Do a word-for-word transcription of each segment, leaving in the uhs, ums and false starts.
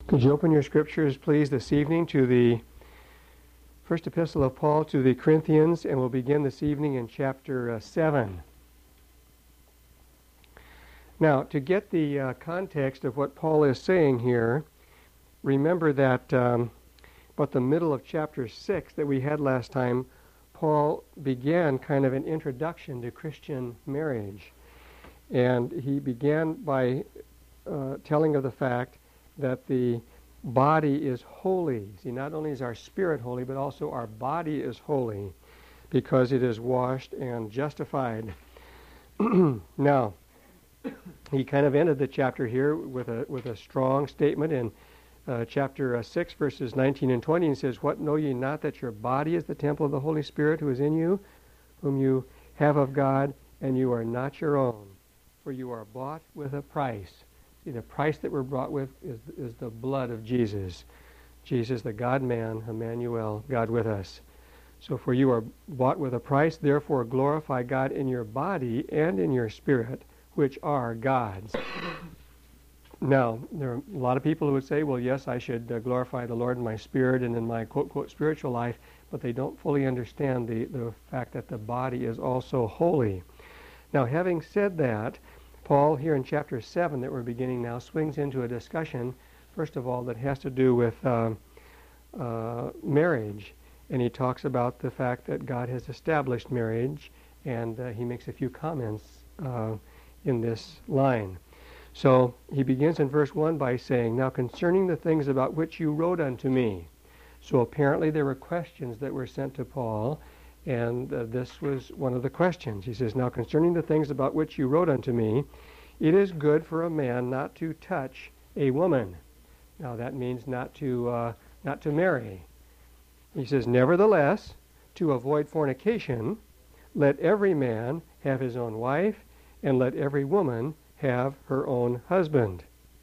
Could you open your scriptures, please, this evening to the first epistle of Paul to the Corinthians, and we'll begin this evening in chapter uh, seven. Now, to get the uh, context of what Paul is saying here, remember that um, about the middle of chapter six that we had last time, Paul began kind of an introduction to Christian marriage. And he began by uh, telling of the fact that the body is holy. See, not only is our spirit holy, but also our body is holy because it is washed and justified. Now, he kind of ended the chapter here with a with a strong statement in uh, chapter uh, six, verses nineteen and twenty. He says, "What know ye not, that your body is the temple of the Holy Spirit who is in you, whom you have of God, and you are not your own, for you are bought with a price." See, the price that we're bought with is, is the blood of Jesus. Jesus, the God-man, Emmanuel, God with us. So for you are bought with a price, therefore glorify God in your body and in your spirit, which are God's. Now, there are a lot of people who would say, well, yes, I should uh, glorify the Lord in my spirit and in my quote-quote spiritual life, but they don't fully understand the, the fact that the body is also holy. Now, having said that, Paul, here in chapter seven that we're beginning now, swings into a discussion, first of all, that has to do with uh, uh, marriage. And he talks about the fact that God has established marriage, and uh, he makes a few comments uh, in this line. So he begins in verse one by saying, "Now concerning the things about which you wrote unto me." So apparently there were questions that were sent to Paul, and uh, this was one of the questions. He says, "Now concerning the things about which you wrote unto me, it is good for a man not to touch a woman." Now that means not to uh, not to marry. He says, "Nevertheless, to avoid fornication, let every man have his own wife, and let every woman have her own husband.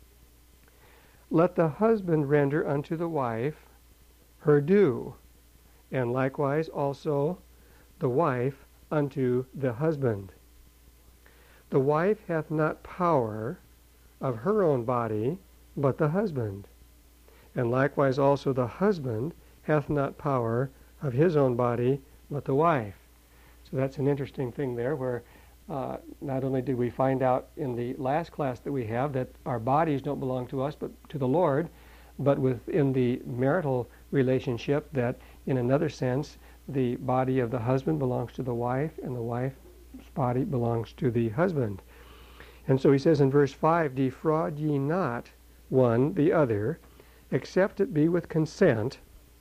Let the husband render unto the wife her due, and likewise also the wife unto the husband. The wife hath not power of her own body, but the husband. And likewise also the husband hath not power of his own body, but the wife." So that's an interesting thing there, where uh, not only did we find out in the last class that we have that our bodies don't belong to us, but to the Lord, but within the marital relationship that, in another sense, the body of the husband belongs to the wife, and the wife's body belongs to the husband. And so he says in verse five, "Defraud ye not one the other, except it be with consent."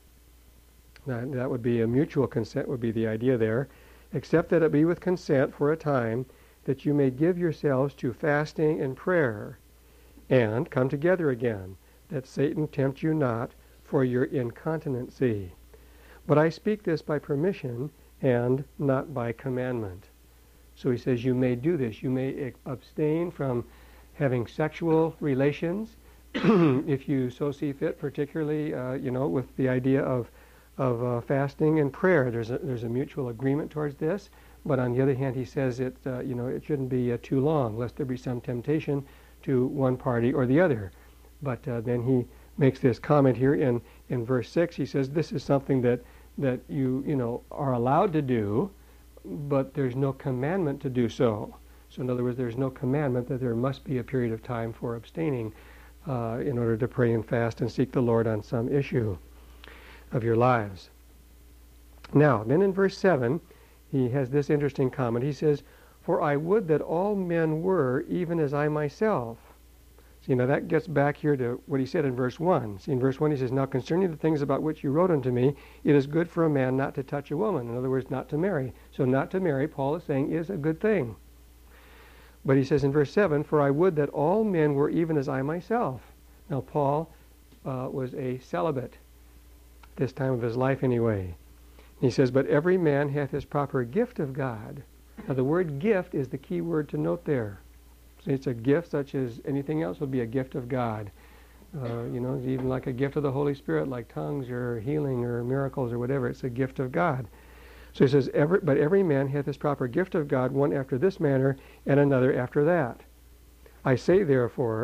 Now, that would be a mutual consent, would be the idea there. "Except that it be with consent for a time, that you may give yourselves to fasting and prayer, and come together again, that Satan tempt you not for your incontinency. But I speak this by permission and not by commandment." So he says you may do this. You may abstain from having sexual relations if you so see fit, particularly, uh, you know, with the idea of of uh, fasting and prayer. There's a, there's a mutual agreement towards this. But on the other hand, he says it, uh, you know, it shouldn't be uh, too long, lest there be some temptation to one party or the other. But uh, then he makes this comment here in, in verse six. He says this is something that that you, you know, are allowed to do, but there's no commandment to do so. So in other words, there's no commandment that there must be a period of time for abstaining uh, in order to pray and fast and seek the Lord on some issue of your lives. Now, then in verse seven, he has this interesting comment. He says, "For I would that all men were even as I myself." See, now that gets back here to what he said in verse one. See, in verse one he says, "Now concerning the things about which you wrote unto me, it is good for a man not to touch a woman." In other words, not to marry. So not to marry, Paul is saying, is a good thing. But he says in verse seven, "For I would that all men were even as I myself." Now Paul uh, was a celibate, this time of his life anyway. He says, "But every man hath his proper gift of God." Now the word gift is the key word to note there. It's a gift such as anything else would be a gift of God. Uh, you know, even like a gift of the Holy Spirit, like tongues or healing or miracles or whatever. It's a gift of God. So he says, every, "But every man hath his proper gift of God, one after this manner, and another after that. I say therefore,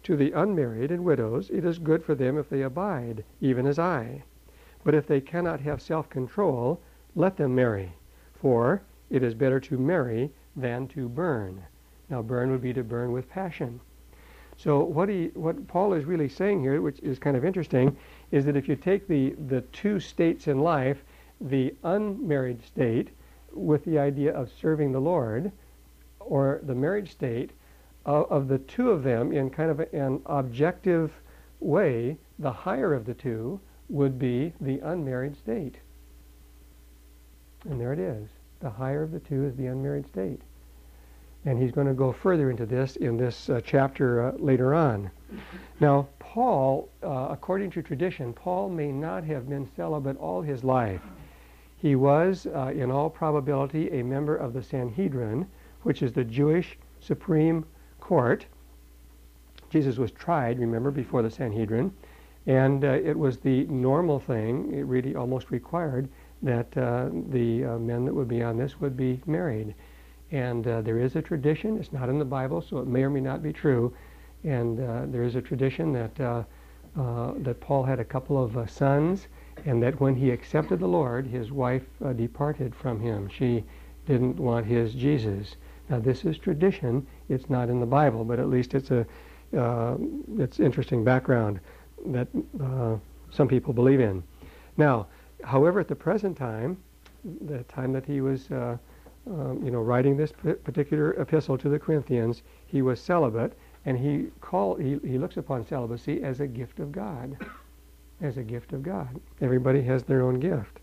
To the unmarried and widows it is good for them if they abide, even as I. But if they cannot have self-control, let them marry, for it is better to marry than to burn. Now, burn would be to burn with passion. So what he, what Paul is really saying here, which is kind of interesting, is that if you take the, the two states in life, the unmarried state with the idea of serving the Lord, or the married state, of, of the two of them in kind of an objective way, the higher of the two would be the unmarried state. And there it is. The higher of the two is the unmarried state. And he's going to go further into this in this uh, chapter uh, later on. Now, Paul, uh, according to tradition, Paul may not have been celibate all his life. He was, uh, in all probability, a member of the Sanhedrin, which is the Jewish Supreme Court. Jesus was tried, remember, before the Sanhedrin, and uh, it was the normal thing, it really almost required, that uh, the uh, men that would be on this would be married. And uh, there is a tradition, it's not in the Bible, so it may or may not be true, and uh, there is a tradition that, uh, uh, that Paul had a couple of uh, sons, and that when he accepted the Lord, his wife uh, departed from him. She didn't want his Jesus. Now this is tradition, it's not in the Bible, but at least it's a uh, it's interesting background that uh, some people believe in. Now, however, at the present time, the time that he was uh, um, you know, writing this p- particular epistle to the Corinthians, he was celibate, and he call he, he looks upon celibacy as a gift of God, as a gift of God. Everybody has their own gift.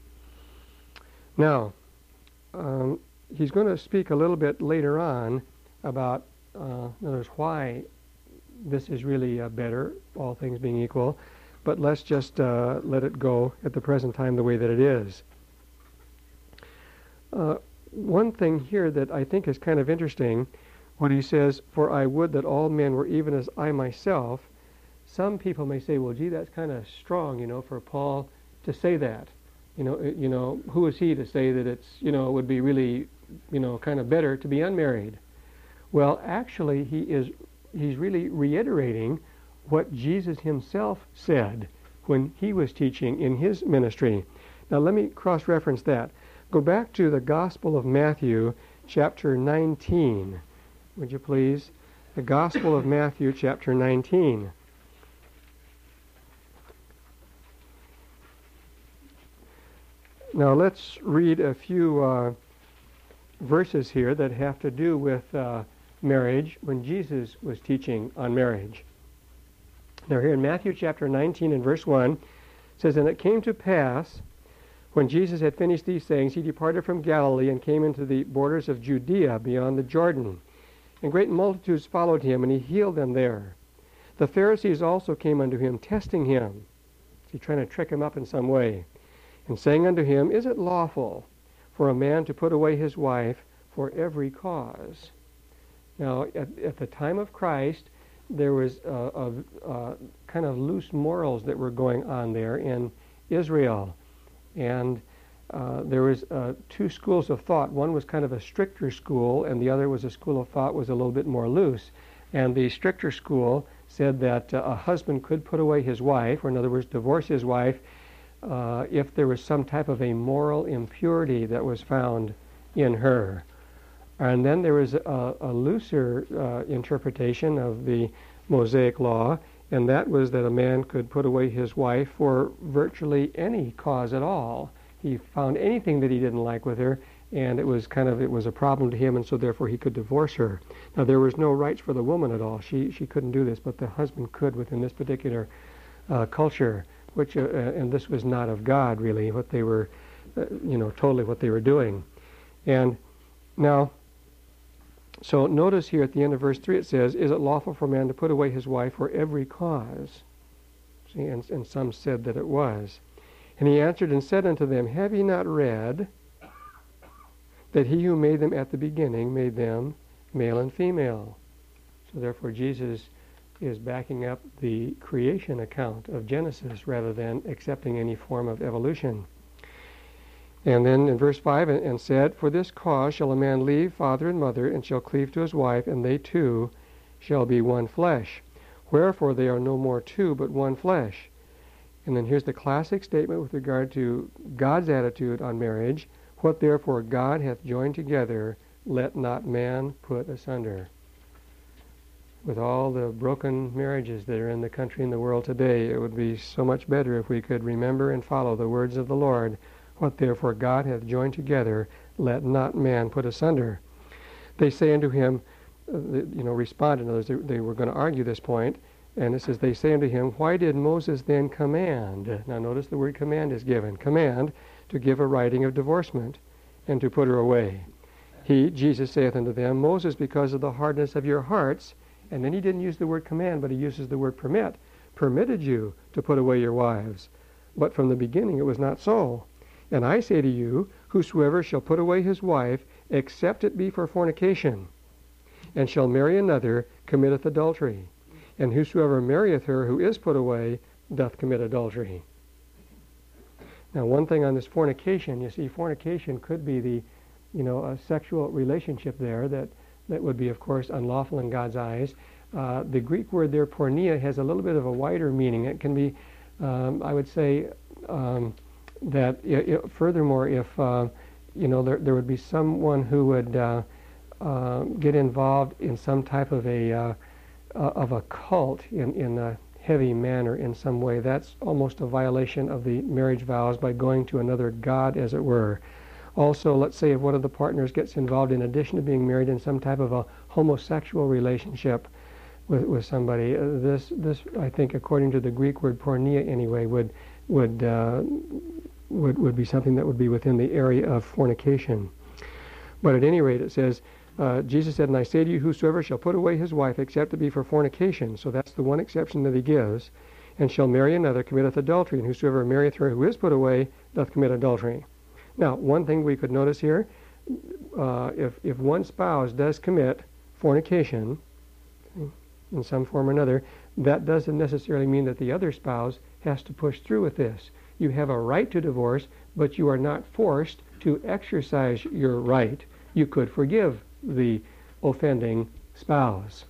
Now, um, he's going to speak a little bit later on about, uh, in other words, why this is really uh, better, all things being equal, but let's just uh, let it go at the present time the way that it is. Uh, one thing here that I think is kind of interesting, when he says, "For I would that all men were even as I myself," some people may say, well, gee, that's kind of strong, you know, for Paul to say that. You know, you know, who is he to say that it's, you know, it would be really, you know, kind of better to be unmarried? Well, actually, he is, he's really reiterating what Jesus himself said when he was teaching in his ministry. Now, let me cross-reference that. Go back to the Gospel of Matthew, chapter nineteen. Would you please? The Gospel of Matthew, chapter nineteen. Now let's read a few uh, verses here that have to do with uh, marriage when Jesus was teaching on marriage. Now here in Matthew chapter nineteen and verse one, it says, "And it came to pass, when Jesus had finished these things, he departed from Galilee and came into the borders of Judea beyond the Jordan. And great multitudes followed him, and he healed them there. The Pharisees also came unto him, testing him." Is he trying to trick him up in some way? "And saying unto him, Is it lawful for a man to put away his wife for every cause?" Now, at, at the time of Christ, there was a, a, a kind of loose morals that were going on there in Israel. And uh, there was uh, two schools of thought. One was kind of a stricter school, and the other was a school of thought was a little bit more loose. And the stricter school said that uh, a husband could put away his wife, or in other words, divorce his wife, Uh, if there was some type of a moral impurity that was found in her. And then there was a, a looser uh, interpretation of the Mosaic law, and that was that a man could put away his wife for virtually any cause at all. He found anything that he didn't like with her, and it was kind of, it was a problem to him, and so therefore he could divorce her. Now there was no rights for the woman at all. She, she couldn't do this, but the husband could within this particular uh, culture. Which, uh, and this was not of God, really, what they were, uh, you know, totally what they were doing. And now, so notice here at the end of verse three it says, "Is it lawful for a man to put away his wife for every cause?" See, and, and some said that it was. "And he answered and said unto them, Have ye not read that he who made them at the beginning made them male and female?" So therefore Jesus is backing up the creation account of Genesis rather than accepting any form of evolution. And then in verse five, and, and said, "For this cause shall a man leave father and mother, and shall cleave to his wife, and they two shall be one flesh. Wherefore they are no more two, but one flesh. And then here's the classic statement with regard to God's attitude on marriage. What therefore God hath joined together, let not man put asunder. With all the broken marriages that are in the country and the world today, it would be so much better if we could remember and follow the words of the Lord. What therefore God hath joined together, let not man put asunder. They say unto him, uh, you know, respond. In others, they, they were going to argue this point. And it says, they say unto him, why did Moses then command? Now notice the word command is given. Command to give a writing of divorcement and to put her away. He, Jesus, saith unto them, Moses, because of the hardness of your hearts, and then he didn't use the word command, but he uses the word permit, permitted you to put away your wives. But from the beginning it was not so. And I say to you, whosoever shall put away his wife, except it be for fornication, and shall marry another, committeth adultery. And whosoever marrieth her who is put away, doth commit adultery. Now, one thing on this fornication, you see, fornication could be the, you know, a sexual relationship there that, that would be, of course, unlawful in God's eyes. Uh, the Greek word there, porneia, has a little bit of a wider meaning. It can be, um, I would say, um, that it, it, furthermore, if, uh, you know, there, there would be someone who would uh, uh, get involved in some type of a uh, Uh, of a cult in, in a heavy manner in some way, that's almost a violation of the marriage vows by going to another god, as it were. Also, let's say if one of the partners gets involved, in addition to being married, in some type of a homosexual relationship with, with somebody, uh, this, this, I think, according to the Greek word porneia anyway, would, would, uh, would, would be something that would be within the area of fornication. But at any rate, it says, Uh, Jesus said, and I say to you, whosoever shall put away his wife, except it be for fornication, so that's the one exception that he gives, and shall marry another, committeth adultery, and whosoever marrieth her who is put away, doth commit adultery. Now, one thing we could notice here, uh, if, if one spouse does commit fornication, in some form or another, that doesn't necessarily mean that the other spouse has to push through with this. You have a right to divorce, but you are not forced to exercise your right. You could forgive the offending spouse.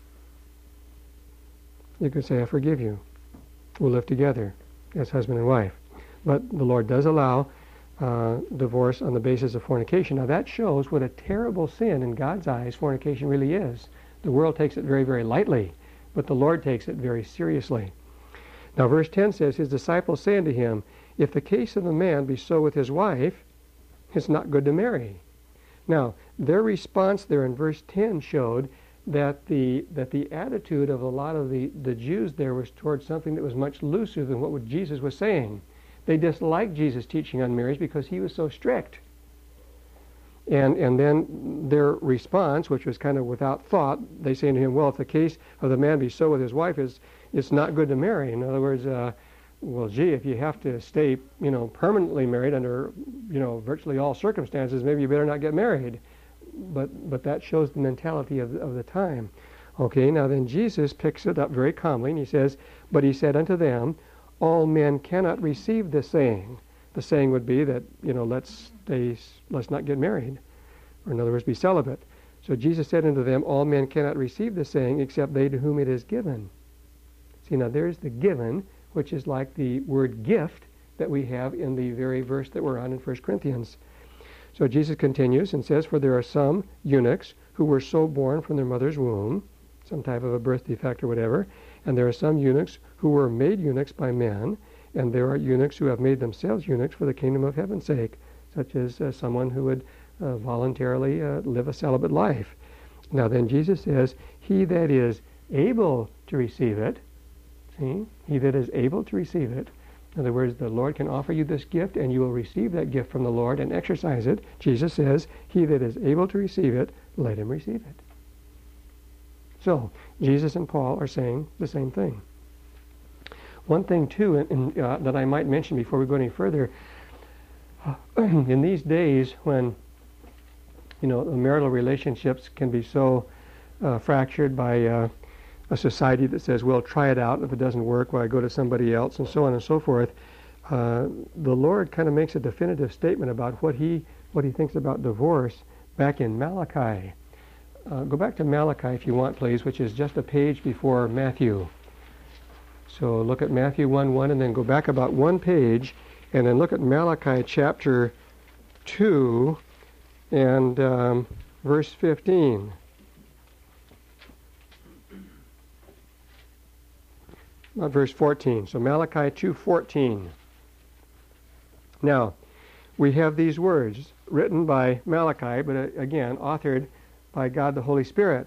You could say, I forgive you. We'll live together as husband and wife. But the Lord does allow uh, divorce on the basis of fornication. Now that shows what a terrible sin in God's eyes fornication really is. The world takes it very, very lightly, but the Lord takes it very seriously. Now verse ten says, his disciples say unto him, if the case of a man be so with his wife, it's not good to marry. Now, their response there in verse ten showed that the that the attitude of a lot of the, the Jews there was towards something that was much looser than what Jesus was saying. They disliked Jesus' teaching on marriage because he was so strict. And and then their response, which was kind of without thought, they say to him, well, if the case of the man be so with his wife, is it's not good to marry. In other words, uh, well, gee, if you have to stay, you know, permanently married under, you know, virtually all circumstances, maybe you better not get married. But but that shows the mentality of, of the time. Okay, now then Jesus picks it up very calmly, and he says, but he said unto them, all men cannot receive this saying. The saying would be that, you know, let's stay, let's not get married, or in other words, be celibate. So Jesus said unto them, all men cannot receive this saying except they to whom it is given. See, now there's the given, which is like the word gift that we have in the very verse that we're on in First Corinthians. So Jesus continues and says, for there are some eunuchs who were so born from their mother's womb, some type of a birth defect or whatever, and there are some eunuchs who were made eunuchs by men, and there are eunuchs who have made themselves eunuchs for the kingdom of heaven's sake, such as uh, someone who would uh, voluntarily uh, live a celibate life. Now then Jesus says, he that is able to receive it, see, he that is able to receive it. In other words, the Lord can offer you this gift and you will receive that gift from the Lord and exercise it. Jesus says, he that is able to receive it, let him receive it. So, Jesus and Paul are saying the same thing. One thing, too, in, in, uh, that I might mention before we go any further, uh, in these days when, you know, the marital relationships can be so uh, fractured by uh, a society that says, well, try it out. If it doesn't work, well, I go to somebody else, and so on and so forth. Uh, the Lord kind of makes a definitive statement about what he what he thinks about divorce back in Malachi. Uh, go back to Malachi if you want, please, which is just a page before Matthew. So look at Matthew one one and then go back about one page and then look at Malachi chapter two and um, verse fifteen. Not verse fourteen. So Malachi two fourteen. Now, we have these words written by Malachi, but uh, again, authored by God the Holy Spirit.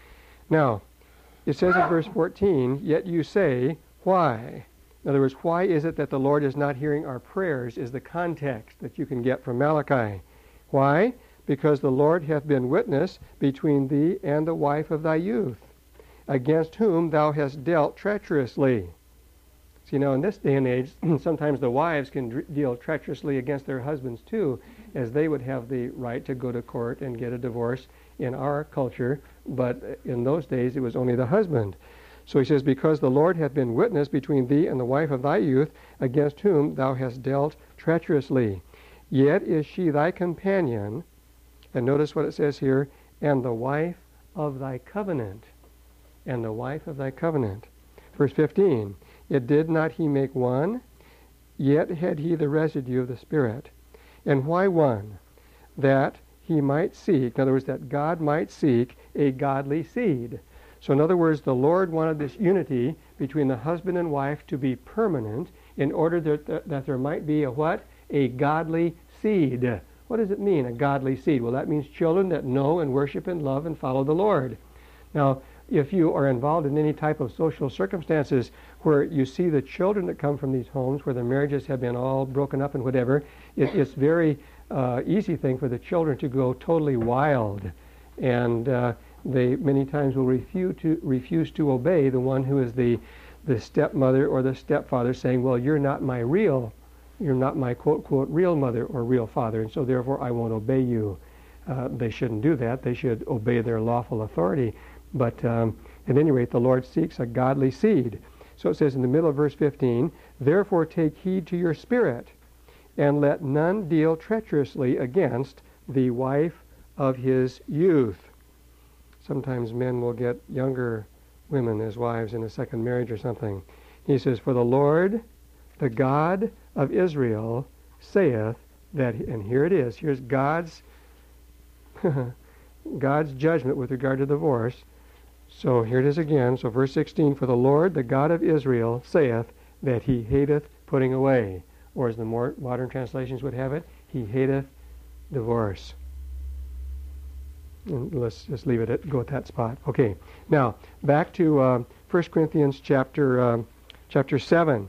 Now, it says in verse fourteen, yet you say, why? In other words, why is it that the Lord is not hearing our prayers is the context that you can get from Malachi. Why? Because the Lord hath been witness between thee and the wife of thy youth, against whom thou hast dealt treacherously. See, now in this day and age, sometimes the wives can dr- deal treacherously against their husbands too, as they would have the right to go to court and get a divorce in our culture, but in those days it was only the husband. So he says, because the Lord hath been witness between thee and the wife of thy youth, against whom thou hast dealt treacherously. Yet is she thy companion, and notice what it says here, and the wife of thy covenant. And the wife of thy covenant. Verse fifteen, yet did not he make one, yet had he the residue of the Spirit. And why one? That he might seek, in other words, that God might seek a godly seed. So in other words, the Lord wanted this unity between the husband and wife to be permanent in order that, that, that there might be a what? A godly seed. What does it mean, a godly seed? Well, that means children that know and worship and love and follow the Lord. Now, if you are involved in any type of social circumstances where you see the children that come from these homes where the marriages have been all broken up and whatever, it, it's very uh, easy thing for the children to go totally wild. And uh, they many times will refuse to, refuse to obey the one who is the, the stepmother or the stepfather, saying, well, you're not my real, you're not my quote, quote, real mother or real father, and so therefore I won't obey you. Uh, they shouldn't do that. They should obey their lawful authority. But um, at any rate, the Lord seeks a godly seed. So it says in the middle of verse fifteen, therefore take heed to your spirit, and let none deal treacherously against the wife of his youth. Sometimes men will get younger women as wives in a second marriage or something. He says, for the Lord, the God of Israel, saith that, and here it is, here's God's God's judgment with regard to divorce. So here it is again. So verse sixteen, for the Lord, the God of Israel, saith that he hateth putting away. Or as the more modern translations would have it, he hateth divorce. And let's just leave it at, go at that spot. Okay, now back to uh, First Corinthians chapter, uh, chapter seven.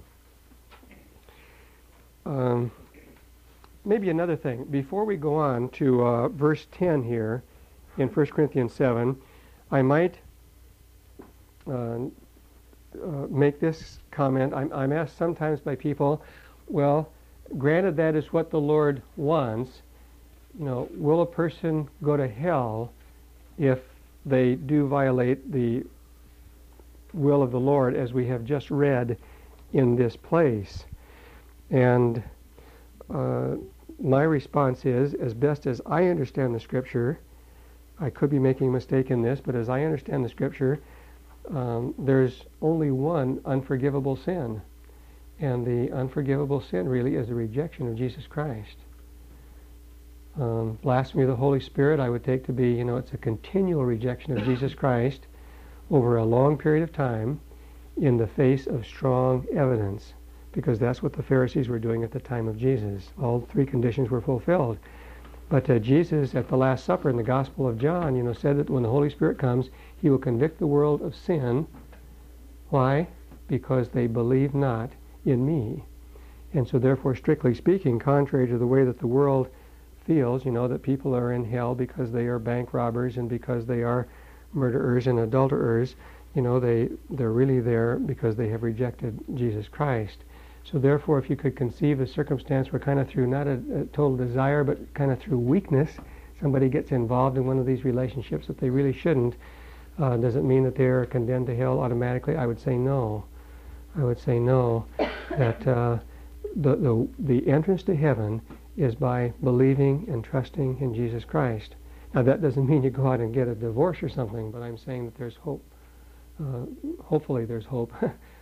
Um, maybe another thing. Before we go on to uh, verse ten here in First Corinthians seven, I might uh, uh, make this comment. I'm, I'm asked sometimes by people, well, granted that is what the Lord wants, you know, will a person go to hell if they do violate the will of the Lord as we have just read in this place? And uh, my response is, as best as I understand the Scripture, I could be making a mistake in this, but as I understand the Scripture, um, there's only one unforgivable sin. And the unforgivable sin really is the rejection of Jesus Christ. Um, blasphemy of the Holy Spirit I would take to be, you know, it's a continual rejection of Jesus Christ over a long period of time in the face of strong evidence, because that's what the Pharisees were doing at the time of Jesus. All three conditions were fulfilled. But uh, Jesus at the Last Supper in the Gospel of John, you know, said that when the Holy Spirit comes, he will convict the world of sin. Why? Because they believe not in me. And so therefore, strictly speaking, contrary to the way that the world feels, you know, that people are in hell because they are bank robbers and because they are murderers and adulterers, you know, they, they're really there because they have rejected Jesus Christ. So therefore, if you could conceive a circumstance where kind of through not a, a total desire, but kind of through weakness, somebody gets involved in one of these relationships that they really shouldn't, uh, does it mean that they're condemned to hell automatically? I would say no. I would say no. That uh, the, the the entrance to heaven is by believing and trusting in Jesus Christ. Now that doesn't mean you go out and get a divorce or something, but I'm saying that there's hope. Uh, hopefully there's hope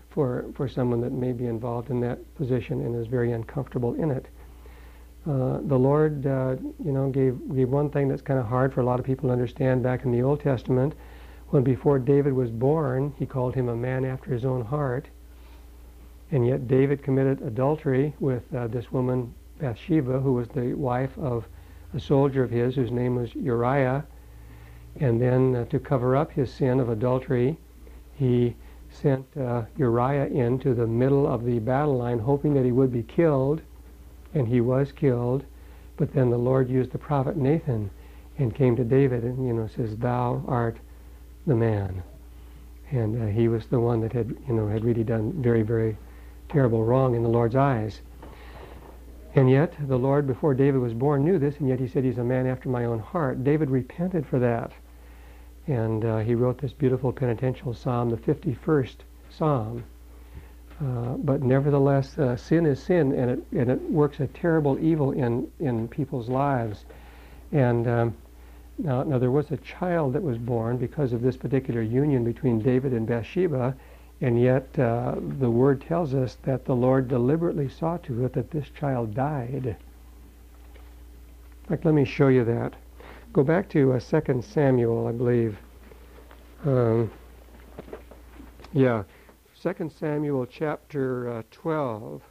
for, for someone that may be involved in that position and is very uncomfortable in it. Uh, the Lord, uh, you know, gave, gave one thing that's kind of hard for a lot of people to understand back in the Old Testament. When before David was born, he called him a man after his own heart. And yet David committed adultery with uh, this woman, Bathsheba, who was the wife of a soldier of his whose name was Uriah. And then uh, to cover up his sin of adultery, he sent uh, Uriah into the middle of the battle line, hoping that he would be killed. And he was killed. But then the Lord used the prophet Nathan and came to David and, you know, says, "Thou art the man." And uh, he was the one that had, you know, had really done very, very terrible wrong in the Lord's eyes. And yet the Lord, before David was born, knew this, and yet he said, "He's a man after my own heart." David repented for that. And uh, he wrote this beautiful penitential psalm, the fifty-first psalm. Uh, but nevertheless, uh, sin is sin, and it, and it works a terrible evil in, in people's lives. And um, now, now there was a child that was born because of this particular union between David and Bathsheba, and yet uh, the Word tells us that the Lord deliberately saw to it that this child died. In fact, let me show you that. Go back to uh, Second Samuel, I believe. Um, yeah. Second Samuel chapter uh, twelve.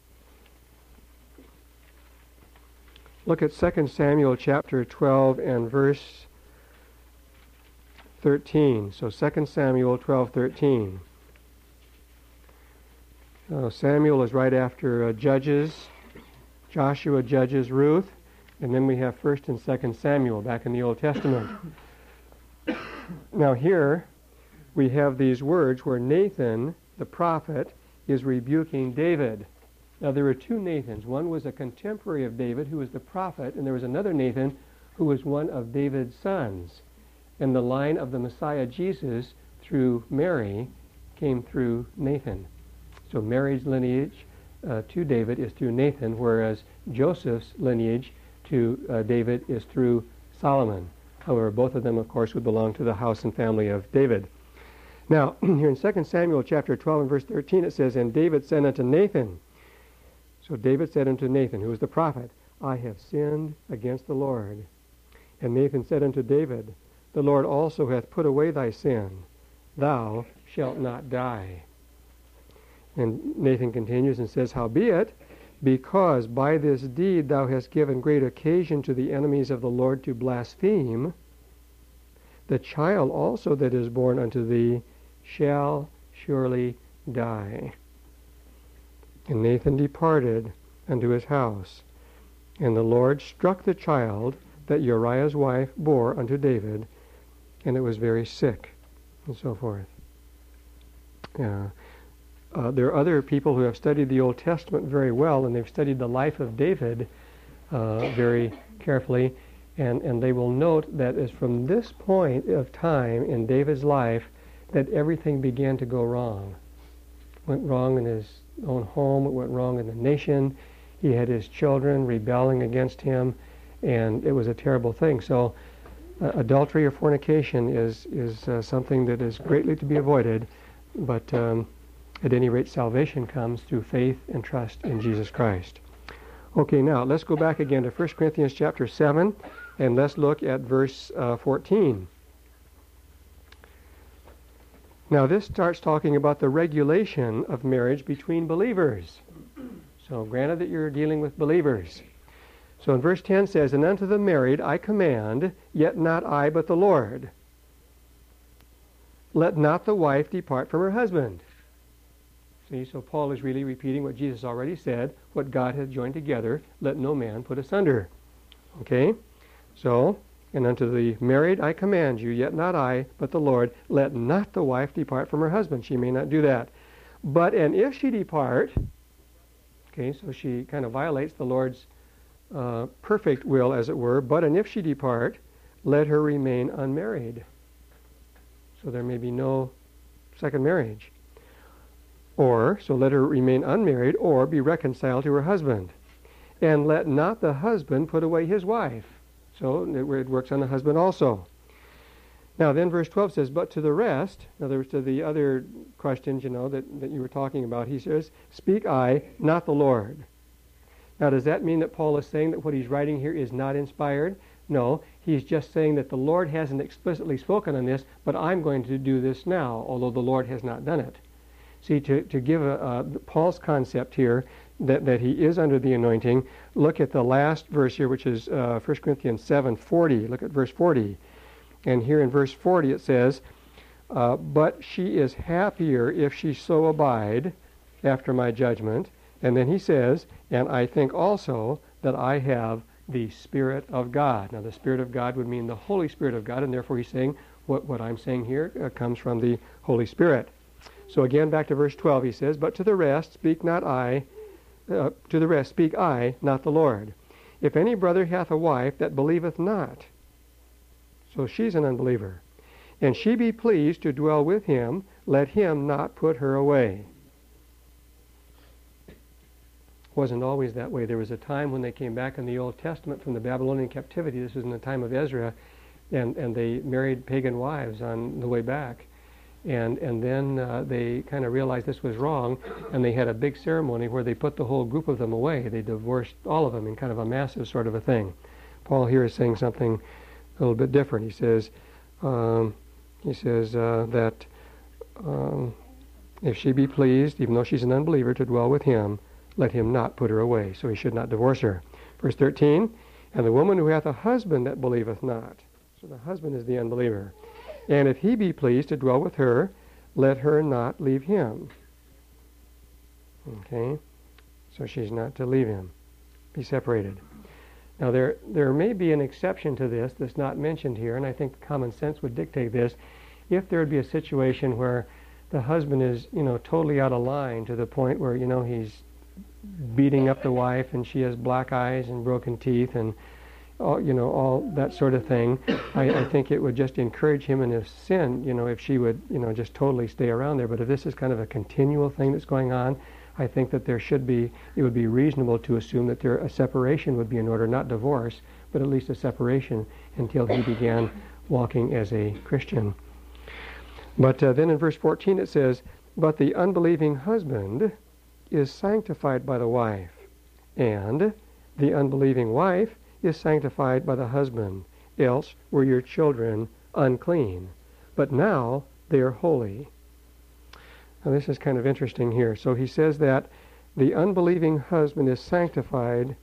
Look at Second Samuel chapter twelve and verse thirteen. So Second Samuel twelve thirteen. Uh, Samuel is right after uh, Judges. Joshua judges Ruth. And then we have First and Second Samuel back in the Old Testament. Now here we have these words where Nathan, the prophet, is rebuking David. Now there were two Nathans. One was a contemporary of David who was the prophet, and there was another Nathan who was one of David's sons. And the line of the Messiah Jesus through Mary came through Nathan. So Mary's lineage uh, to David is through Nathan, whereas Joseph's lineage to uh, David is through Solomon. However, both of them, of course, would belong to the house and family of David. Now, here in Second Samuel chapter twelve and verse thirteen, it says, "And David said unto Nathan," so David said unto Nathan, who was the prophet, "I have sinned against the Lord." And Nathan said unto David, "The Lord also hath put away thy sin. Thou shalt not die." And Nathan continues and says, "Howbeit, because by this deed thou hast given great occasion to the enemies of the Lord to blaspheme, the child also that is born unto thee shall surely die." And Nathan departed unto his house. And the Lord struck the child that Uriah's wife bore unto David, and it was very sick, and so forth. Yeah. Uh, there are other people who have studied the Old Testament very well, and they've studied the life of David uh, very carefully, and, and they will note that it's from this point of time in David's life that everything began to go wrong. It went wrong in his own home, it went wrong in the nation. He had his children rebelling against him, and it was a terrible thing. So uh, adultery or fornication is, is uh, something that is greatly to be avoided, but um, at any rate, salvation comes through faith and trust in Jesus Christ. Okay, now let's go back again to First Corinthians chapter seven, and let's look at verse uh, fourteen. Now this starts talking about the regulation of marriage between believers. So granted that you're dealing with believers. So in verse ten says, "And unto the married I command, yet not I but the Lord. Let not the wife depart from her husband." See, so Paul is really repeating what Jesus already said, "What God hath joined together, let no man put asunder." Okay? So, "And unto the married I command you, yet not I, but the Lord, let not the wife depart from her husband." She may not do that. "But, and if she depart," okay, so she kind of violates the Lord's uh, perfect will, as it were, "but, and if she depart, let her remain unmarried." So there may be no second marriage. Or, so let her remain unmarried, or be reconciled to her husband. "And let not the husband put away his wife." So it works on the husband also. Now then verse twelve says, but to the rest, in other words, to the other questions, you know, that, that you were talking about, he says, speak I, not the Lord. Now does that mean that Paul is saying that what he's writing here is not inspired? No, he's just saying that the Lord hasn't explicitly spoken on this, but I'm going to do this now, although the Lord has not done it. See, to, to give a, a, Paul's concept here, that, that he is under the anointing, look at the last verse here, which is uh, First Corinthians seven forty. Look at verse forty. And here in verse forty it says, uh, but she is happier if she so abide after my judgment. And then he says, and I think also that I have the Spirit of God. Now the Spirit of God would mean the Holy Spirit of God, and therefore he's saying what, what I'm saying here uh, comes from the Holy Spirit. So again, back to verse twelve, he says, but to the rest speak not I, uh, to the rest speak I, not the Lord. If any brother hath a wife that believeth not, so she's an unbeliever, and she be pleased to dwell with him, let him not put her away. Wasn't always that way. There was a time when they came back in the Old Testament from the Babylonian captivity. This was in the time of Ezra, and, and they married pagan wives on the way back. And and then uh, they kind of realized this was wrong, and they had a big ceremony where they put the whole group of them away. They divorced all of them in kind of a massive sort of a thing. Paul here is saying something a little bit different. He says, um, he says uh, that um, if she be pleased, even though she's an unbeliever, to dwell with him, let him not put her away. So he should not divorce her. Verse thirteen, and the woman who hath a husband that believeth not. So the husband is the unbeliever. And if he be pleased to dwell with her, let her not leave him. Okay? So she's not to leave him. Be separated. Now there there may be an exception to this that's not mentioned here, and I think common sense would dictate this. If there would be a situation where the husband is, you know, totally out of line to the point where, you know, he's beating up the wife and she has black eyes and broken teeth and all, you know, all that sort of thing, I, I think it would just encourage him in his sin, you know, if she would, you know, just totally stay around there. But if this is kind of a continual thing that's going on, I think that there should be, it would be reasonable to assume that there a separation would be in order, not divorce, but at least a separation until he began walking as a Christian. But uh, then in verse fourteen it says, but the unbelieving husband is sanctified by the wife, and the unbelieving wife is sanctified by the husband, else were your children unclean, but now they are holy. Now this is kind of interesting here. So he says that the unbelieving husband is sanctified,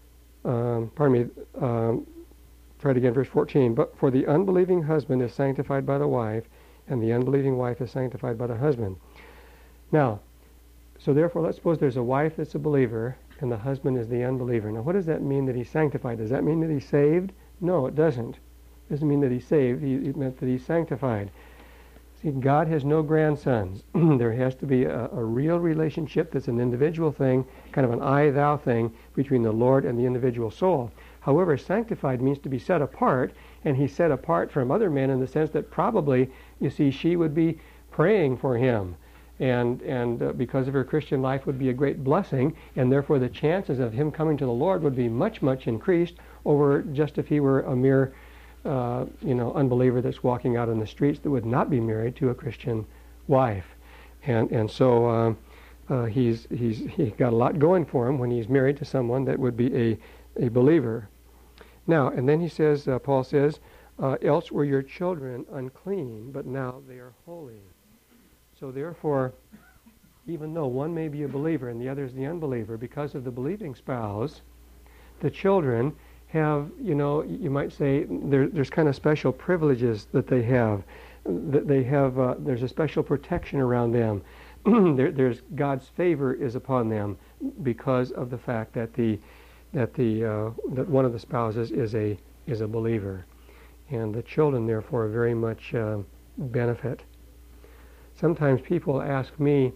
um, pardon me, um, try it again, verse fourteen, but for the unbelieving husband is sanctified by the wife, and the unbelieving wife is sanctified by the husband. Now, so therefore, let's suppose there's a wife that's a believer, and the husband is the unbeliever. Now, what does that mean that he's sanctified? Does that mean that he's saved? No, it doesn't. It doesn't mean that he's saved. He, it meant that he's sanctified. See, God has no grandsons. There has to be a, a real relationship that's an individual thing, kind of an I-thou thing between the Lord and the individual soul. However, sanctified means to be set apart, and he's set apart from other men in the sense that probably, you see, she would be praying for him. And and uh, because of her Christian life would be a great blessing, and therefore the chances of him coming to the Lord would be much, much increased over just if he were a mere, uh, you know, unbeliever that's walking out in the streets that would not be married to a Christian wife. And and so uh, uh, he's he's he's got a lot going for him when he's married to someone that would be a a believer. Now, and then he says, uh, Paul says, uh, else were your children unclean, but now they are holy. So therefore, even though one may be a believer and the other is the unbeliever, because of the believing spouse, the children have, you know, you might say there, there's kind of special privileges that they have. That they have, uh, there's a special protection around them. there, there's God's favor is upon them because of the fact that the that the uh, that one of the spouses is a is a believer, and the children therefore very much uh, benefit. Sometimes people ask me,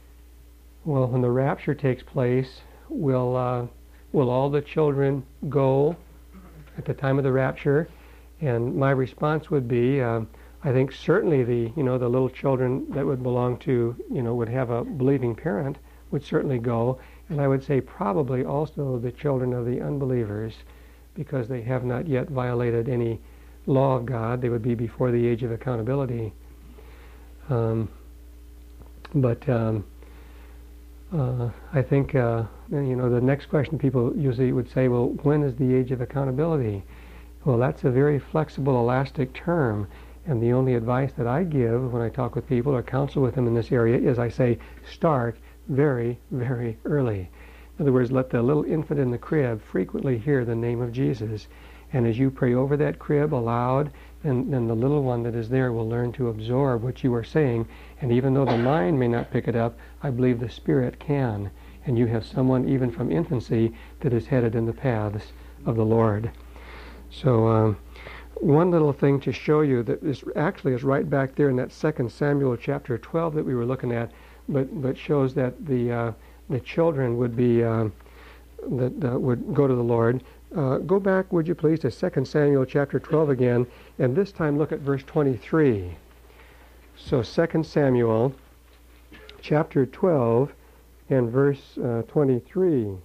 well, when the rapture takes place, will uh, will all the children go at the time of the rapture? And my response would be, uh, I think certainly the you know the little children that would belong to you know would have a believing parent would certainly go, and I would say probably also the children of the unbelievers, because they have not yet violated any law of God. They would be before the age of accountability. Um, but um, uh, I think, uh, you know, the next question people usually would say, well, when is the age of accountability? Well, that's a very flexible, elastic term. And the only advice that I give when I talk with people or counsel with them in this area is I say, start very, very early. In other words, let the little infant in the crib frequently hear the name of Jesus. And as you pray over that crib aloud, then, then the little one that is there will learn to absorb what you are saying. And even though the mind may not pick it up, I believe the spirit can. And you have someone even from infancy that is headed in the paths of the Lord. So um, one little thing to show you that is actually is right back there in that Second Samuel chapter twelve that we were looking at, but but shows that the uh, the children would be uh, that uh, would go to the Lord. Uh, go back, would you please, to Second Samuel chapter twelve again, and this time look at verse twenty-three. So Second Samuel chapter twelve and verse uh, twenty-three.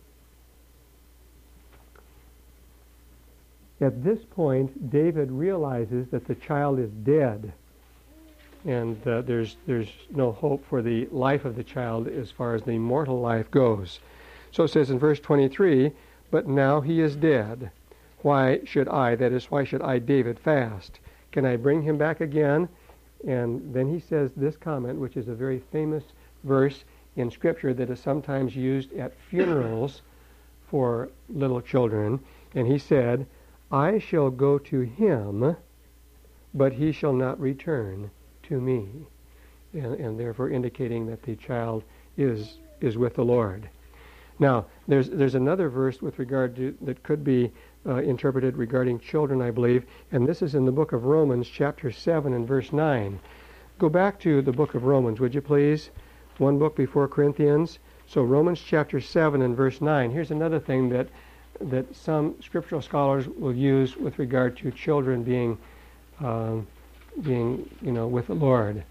At this point, David realizes that the child is dead, and uh, there's there's no hope for the life of the child as far as the mortal life goes. So it says in verse twenty-three, but now he is dead. Why should I, that is, why should I, David, fast? Can I bring him back again? And then he says this comment, which is a very famous verse in Scripture that is sometimes used at funerals for little children. And he said, I shall go to him, but he shall not return to me. And, and therefore indicating that the child is is with the Lord. Now, there's there's another verse with regard to that could be uh, interpreted regarding children, I believe, and this is in the book of Romans, chapter seven and verse nine. Go back to the book of Romans, would you please? One book before Corinthians. So Romans chapter seven and verse nine. Here's another thing that that some scriptural scholars will use with regard to children being, um, being, you know, with the Lord.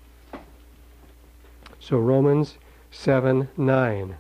So Romans seven nine.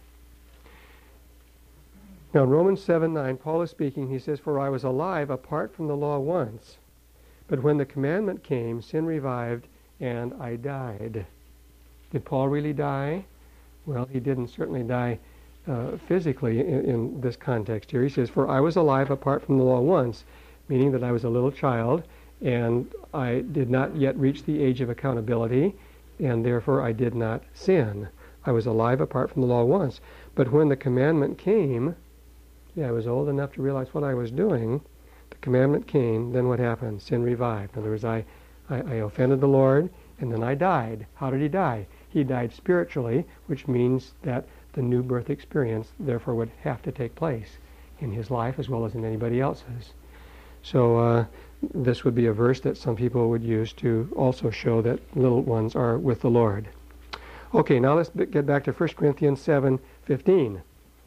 Now in Romans seven nine, Paul is speaking. He says, for I was alive apart from the law once, but when the commandment came, sin revived, and I died. Did Paul really die? Well, he didn't certainly die Uh, physically in, in this context here. He says, for I was alive apart from the law once, meaning that I was a little child and I did not yet reach the age of accountability, and therefore I did not sin. I was alive apart from the law once. But when the commandment came, yeah, I was old enough to realize what I was doing. The commandment came, then what happened? Sin revived. In other words, I, I, I offended the Lord, and then I died. How did he die? He died spiritually, which means that the new birth experience therefore would have to take place in his life as well as in anybody else's. So uh, this would be a verse that some people would use to also show that little ones are with the Lord. Okay, now let's get back to First Corinthians seven fifteen.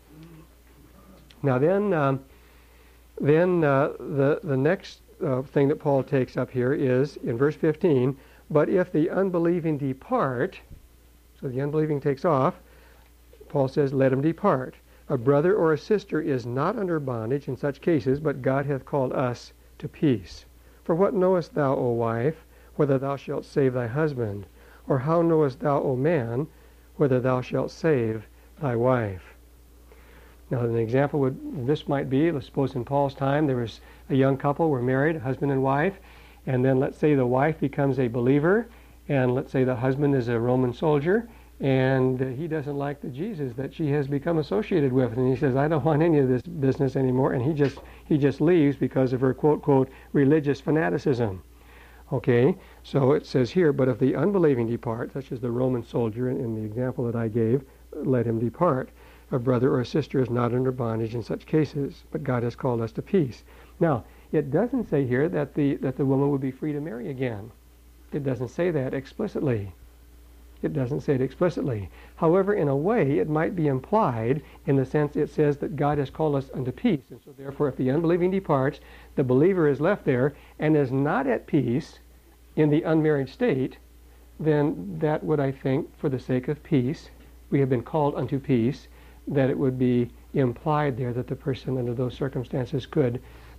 Now then, um, then uh, the, the next uh, thing that Paul takes up here is in verse fifteen, but if the unbelieving depart, so the unbelieving takes off, Paul says, let him depart. A brother or a sister is not under bondage in such cases, but God hath called us to peace. For what knowest thou, O wife, whether thou shalt save thy husband? Or how knowest thou, O man, whether thou shalt save thy wife? Now, an example would, this might be, let's suppose in Paul's time, there was a young couple, were married, husband and wife, and then let's say the wife becomes a believer, and let's say the husband is a Roman soldier, and he doesn't like the Jesus that she has become associated with, and he says, I don't want any of this business anymore, and he just he just leaves because of her quote quote religious fanaticism. Okay, so it says here, but if the unbelieving depart, such as the Roman soldier in, in the example that I gave, let him depart. A brother or a sister is not under bondage in such cases, but God has called us to peace. Now, it doesn't say here that the that the woman would be free to marry again. It doesn't say that explicitly. It doesn't say it explicitly. However, in a way, it might be implied in the sense it says that God has called us unto peace. And so therefore, if the unbelieving departs, the believer is left there and is not at peace in the unmarried state, then that would, I think, for the sake of peace, we have been called unto peace, that it would be implied there that the person under those circumstances could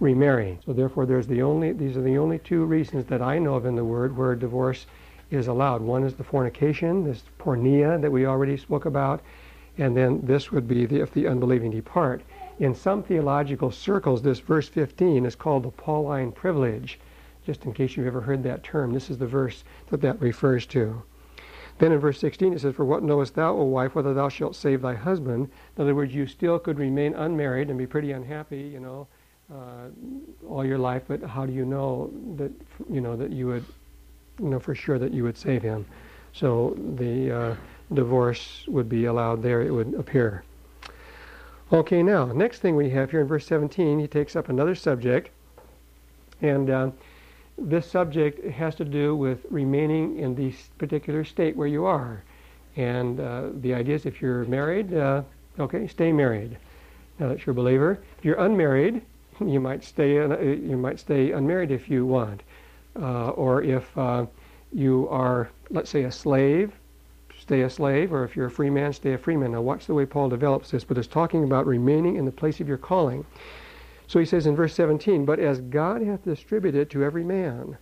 remarry. So therefore, there's the only these are the only two reasons that I know of in the Word where divorce is allowed. One is the fornication, this porneia that we already spoke about, and then this would be the, if the unbelieving depart. In some theological circles, this verse fifteen is called the Pauline privilege. Just in case you've ever heard that term, this is the verse that that refers to. Then in verse sixteen it says, "For what knowest thou, O wife, whether thou shalt save thy husband?" In other words, you still could remain unmarried and be pretty unhappy, you know, uh, all your life, but how do you know that, you know, that you would, you know, for sure that you would save him? So the uh, divorce would be allowed there, it would appear. Okay, now, next thing we have here in verse seventeen, he takes up another subject, and uh, this subject has to do with remaining in the particular state where you are. And uh, the idea is if you're married, uh, okay, stay married. Now that you're a believer. If you're unmarried, you might stay you might stay unmarried if you want. Uh, or if uh, you are, let's say, a slave, stay a slave. Or if you're a free man, stay a free man. Now watch the way Paul develops this, but it's talking about remaining in the place of your calling. So he says in verse seventeen, "But as God hath distributed to every man,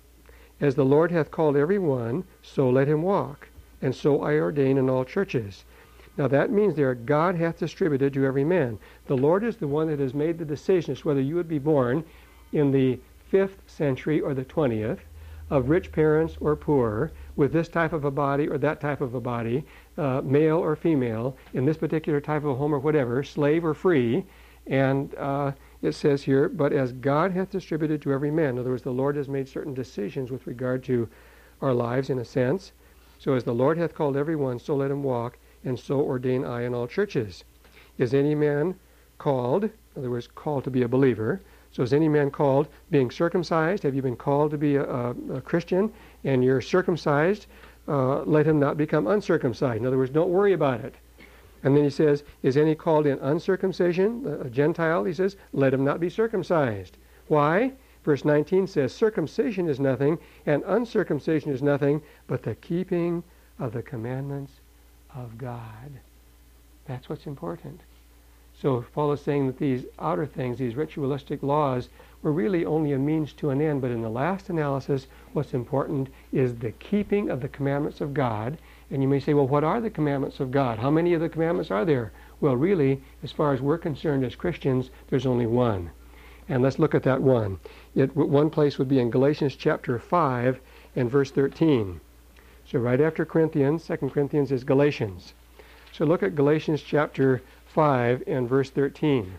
as the Lord hath called every one, so let him walk. And so I ordain in all churches." Now that means there, God hath distributed to every man. The Lord is the one that has made the decision as to whether you would be born in the fifth century or the twentieth, of rich parents or poor, with this type of a body or that type of a body, uh, male or female, in this particular type of a home or whatever, slave or free. And uh, it says here, "But as God hath distributed to every man." In other words, the Lord has made certain decisions with regard to our lives in a sense. "So as the Lord hath called every one, so let him walk, and so ordain I in all churches. Is any man called," in other words, called to be a believer, "so is any man called being circumcised?" Have you been called to be a, a, a Christian and you're circumcised? Uh, let him not become uncircumcised. In other words, don't worry about it. And then he says, "Is any called in uncircumcision, a Gentile?" He says, "Let him not be circumcised." Why? Verse nineteen says, "Circumcision is nothing, and uncircumcision is nothing, but the keeping of the commandments of God." That's what's important. So Paul is saying that these outer things, these ritualistic laws, were really only a means to an end, but in the last analysis, what's important is the keeping of the commandments of God. And you may say, well, what are the commandments of God? How many of the commandments are there? Well, really, as far as we're concerned as Christians, there's only one. And let's look at that one. It, one place would be in Galatians chapter five and verse thirteen. So right after Corinthians, Second Corinthians is Galatians. So look at Galatians chapter five and verse thirteen.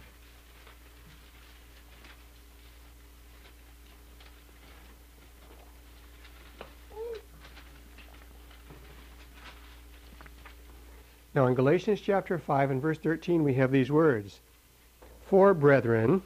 Now in Galatians chapter five and verse thirteen we have these words. "For, brethren,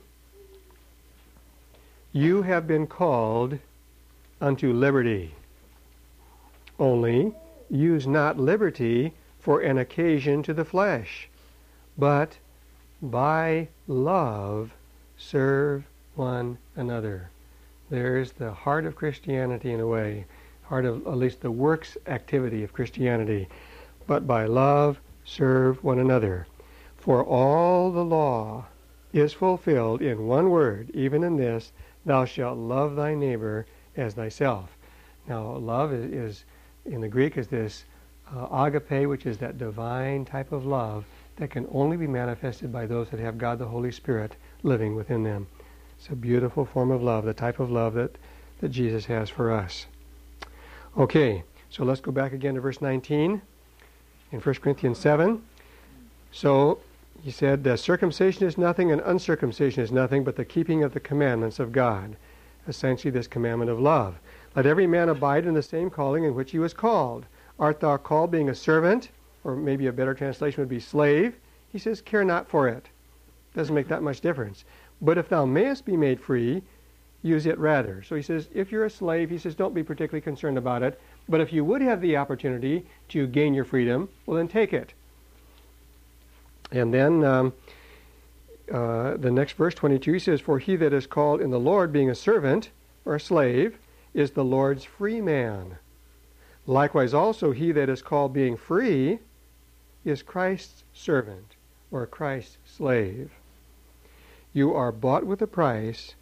you have been called unto liberty. Only use not liberty for an occasion to the flesh, but by love serve one another." There's the heart of Christianity in a way, heart of at least the works activity of Christianity. "But by love serve one another. For all the law is fulfilled in one word, even in this, thou shalt love thy neighbor as thyself." Now, love is, is in the Greek is this uh, agape, which is that divine type of love that can only be manifested by those that have God the Holy Spirit living within them. It's a beautiful form of love, the type of love that, that Jesus has for us. Okay, so let's go back again to verse nineteen in First Corinthians seven. So he said, uh, "Circumcision is nothing and uncircumcision is nothing, but the keeping of the commandments of God." Essentially this commandment of love. "Let every man abide in the same calling in which he was called. Art thou called being a servant?" Or maybe a better translation would be slave. He says, "Care not for it." Doesn't make that much difference. "But if thou mayest be made free, use it rather." So he says, if you're a slave, he says, don't be particularly concerned about it. But if you would have the opportunity to gain your freedom, well then take it. And then um, uh, the next verse, twenty-two, says, "For he that is called in the Lord being a servant," or a slave, "is the Lord's free man. Likewise also he that is called being free is Christ's servant," or Christ's slave. You are bought with a price.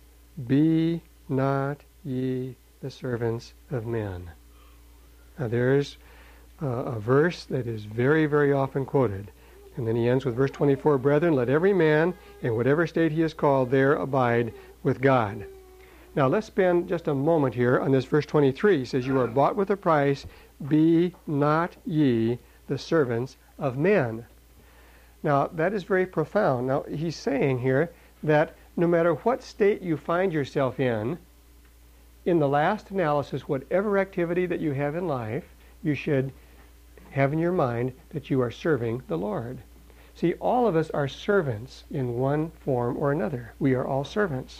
Be not ye the servants of men. Now there's uh, a verse that is very, very often quoted. And then he ends with verse twenty-four, Brethren, let every man, in whatever state he is called, there abide with God. Now let's spend just a moment here on this verse twenty-three. He says, You are bought with a price. Be not ye the servants of men. Now that is very profound. Now he's saying here that no matter what state you find yourself in, in the last analysis, whatever activity that you have in life, you should have in your mind that you are serving the Lord. See, all of us are servants in one form or another. We are all servants.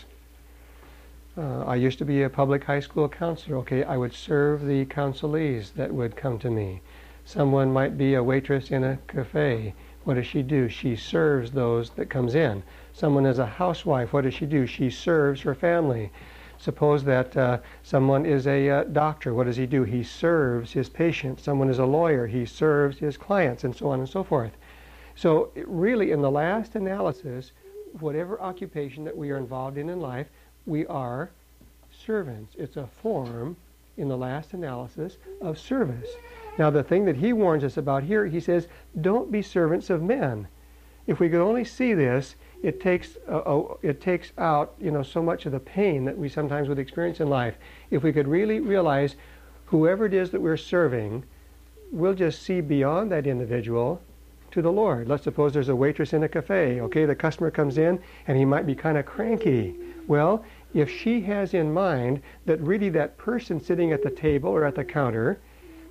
Uh, I used to be a public high school counselor. Okay, I would serve the counselees that would come to me. Someone might be a waitress in a cafe. What does she do? She serves those that comes in. Someone is a housewife. What does she do? She serves her family. Suppose that uh, someone is a uh, doctor. What does he do? He serves his patients. Someone is a lawyer. He serves his clients, and so on and so forth. So really, in the last analysis, whatever occupation that we are involved in in life, we are servants. It's a form, in the last analysis, of service. Now, the thing that he warns us about here, he says, don't be servants of men. If we could only see this, it takes uh, uh, it takes out, you know, so much of the pain that we sometimes would experience in life. If we could really realize whoever it is that we're serving, we'll just see beyond that individual to the Lord. Let's suppose there's a waitress in a cafe. Okay, the customer comes in and he might be kind of cranky. Well, if she has in mind that really that person sitting at the table or at the counter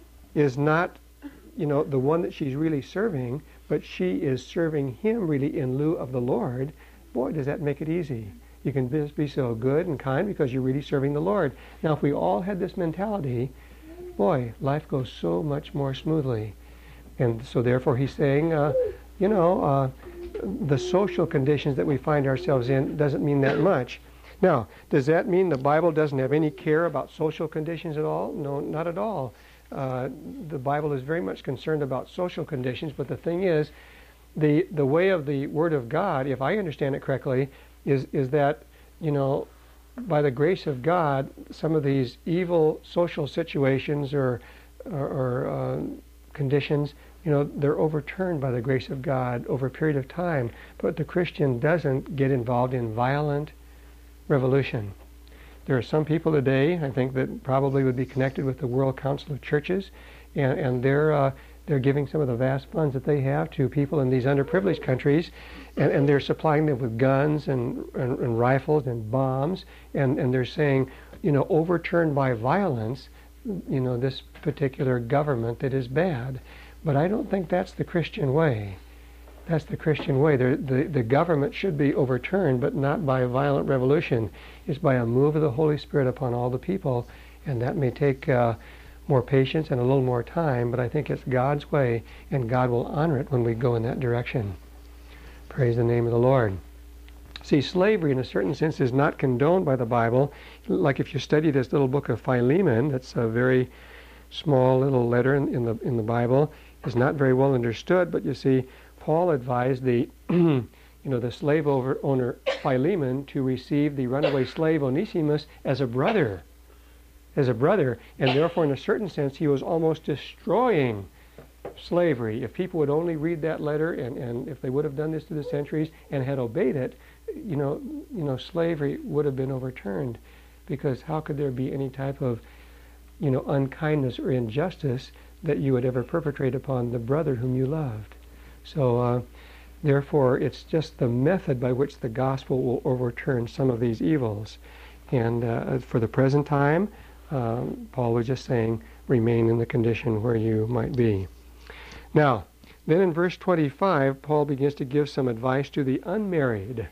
is not, you know, the one that she's really serving, but she is serving him really in lieu of the Lord, boy, does that make it easy. You can just be so good and kind because you're really serving the Lord. Now, if we all had this mentality, boy, life goes so much more smoothly. And so therefore he's saying, uh, you know, uh, the social conditions that we find ourselves in doesn't mean that much. Now, does that mean the Bible doesn't have any care about social conditions at all? No, not at all. Uh, the Bible is very much concerned about social conditions, but the thing is, the the way of the Word of God, if I understand it correctly, is is that, you know, by the grace of God, some of these evil social situations or or, or uh, conditions, you know, they're overturned by the grace of God over a period of time. But the Christian doesn't get involved in violent revolution. There are some people today, I think, that probably would be connected with the World Council of Churches, and, and they're uh, they're giving some of the vast funds that they have to people in these underprivileged countries, and, and they're supplying them with guns and, and, and rifles and bombs, and, and they're saying, you know, overturned by violence, you know, this particular government that is bad. But I don't think that's the Christian way. That's the Christian way. The, the, the government should be overturned, but not by a violent revolution. It's by a move of the Holy Spirit upon all the people, and that may take uh, more patience and a little more time, but I think it's God's way, and God will honor it when we go in that direction. Praise the name of the Lord. See, slavery in a certain sense is not condoned by the Bible. Like if you study this little book of Philemon, that's a very small little letter in, in the in the Bible, is not very well understood, but you see, Paul advised the, you know, the slave over, owner Philemon to receive the runaway slave Onesimus as a brother, as a brother, and therefore, in a certain sense, he was almost destroying slavery. If people would only read that letter, and, and if they would have done this through the centuries and had obeyed it, you know, you know, slavery would have been overturned, because how could there be any type of, you know, unkindness or injustice that you would ever perpetrate upon the brother whom you loved? So, uh, therefore, it's just the method by which the gospel will overturn some of these evils. And uh, for the present time, um, Paul was just saying, remain in the condition where you might be. Now, then in verse twenty-five, Paul begins to give some advice to the unmarried.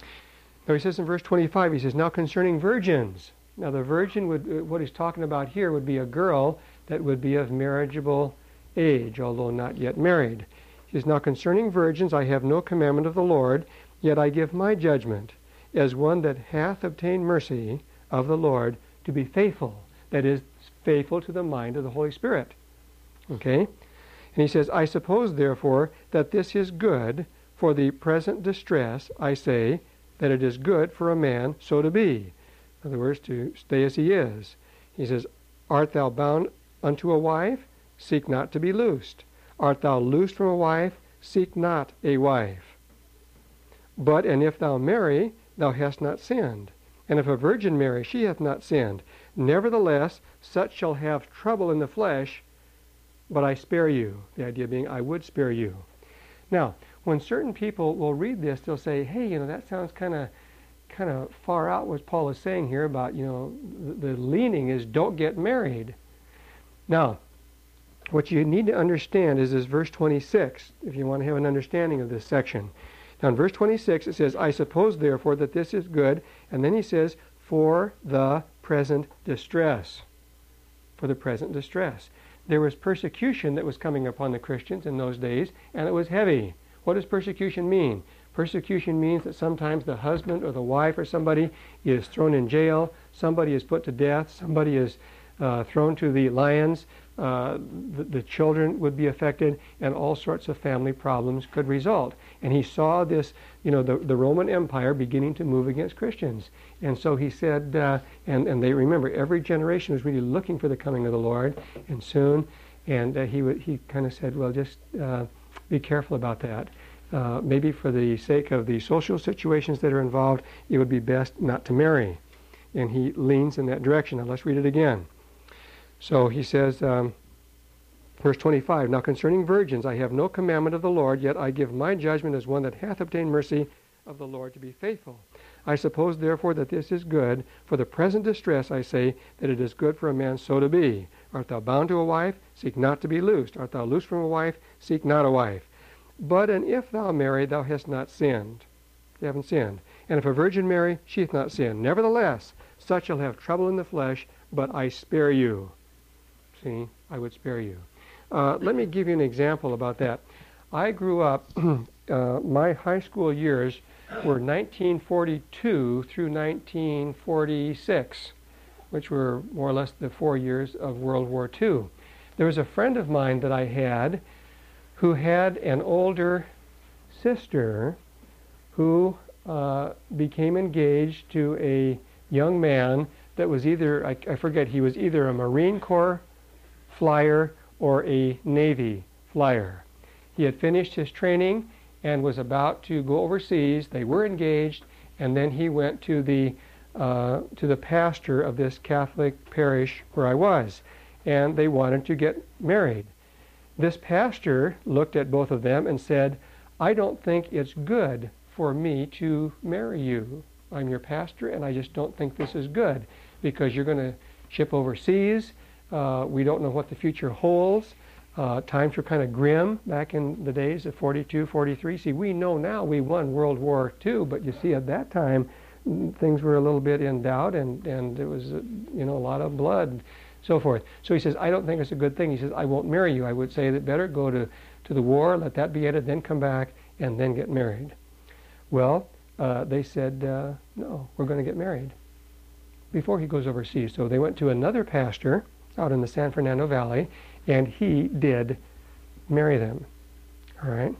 Now he says in verse twenty-five, he says, now concerning virgins. Now the virgin, would what he's talking about here would be a girl that would be of marriageable age, although not yet married. He says, now concerning virgins I have no commandment of the Lord, yet I give my judgment, as one that hath obtained mercy of the Lord, to be faithful, that is, faithful to the mind of the Holy Spirit. Okay? And he says, I suppose, therefore, that this is good for the present distress, I say, that it is good for a man so to be. In other words, to stay as he is. He says, art thou bound unto a wife? Seek not to be loosed. Art thou loosed from a wife? Seek not a wife. But, and if thou marry, thou hast not sinned. And if a virgin marry, she hath not sinned. Nevertheless, such shall have trouble in the flesh, but I spare you. The idea being, I would spare you. Now, when certain people will read this, they'll say, hey, you know, that sounds kind of kind of far out what Paul is saying here about, you know, the, the leaning is don't get married. Now, what you need to understand is this verse twenty-six, if you want to have an understanding of this section. Now, in verse twenty-six, it says, I suppose, therefore, that this is good. And then he says, for the present distress. For the present distress. There was persecution that was coming upon the Christians in those days, and it was heavy. What does persecution mean? Persecution means that sometimes the husband or the wife or somebody is thrown in jail, somebody is put to death, somebody is uh, thrown to the lions, uh, the, the children would be affected, and all sorts of family problems could result. And he saw this, you know, the, the Roman Empire beginning to move against Christians. And so he said, uh, and, and they remember, every generation was really looking for the coming of the Lord, and soon, and uh, he, would, he kind of said, well, just uh, be careful about that. Uh, maybe for the sake of the social situations that are involved, it would be best not to marry. And he leans in that direction. Now let's read it again. So he says, um, verse twenty-five, now concerning virgins, I have no commandment of the Lord, yet I give my judgment as one that hath obtained mercy of the Lord to be faithful. I suppose, therefore, that this is good. For the present distress, I say, that it is good for a man so to be. Art thou bound to a wife? Seek not to be loosed. Art thou loosed from a wife? Seek not a wife. But, and if thou marry, thou hast not sinned. You haven't sinned. And if a virgin marry, she hath not sinned. Nevertheless, such shall have trouble in the flesh, but I spare you. See, I would spare you. Uh, let me give you an example about that. I grew up, uh, my high school years were nineteen forty-two through nineteen forty-six, which were more or less the four years of World War Two. There was a friend of mine that I had who had an older sister who uh, became engaged to a young man that was either, I, I forget, he was either a Marine Corps flyer or a Navy flyer. He had finished his training and was about to go overseas. They were engaged, and then he went to the uh, to the pastor of this Catholic parish where I was, and they wanted to get married. This pastor looked at both of them and said, I don't think it's good for me to marry you. I'm your pastor, and I just don't think this is good because you're going to ship overseas. Uh, we don't know what the future holds. Uh, times were kind of grim back in the days of forty-two, forty-three. See, we know now we won World War Two, but you see, at that time, things were a little bit in doubt, and, and there was, uh, you know, a lot of blood, so forth. So he says, I don't think it's a good thing. He says, I won't marry you. I would say that better go to, to the war, let that be ended, then come back, and then get married. Well, uh, they said, uh, no, we're going to get married before he goes overseas. So they went to another pastor out in the San Fernando Valley, and he did marry them. All right.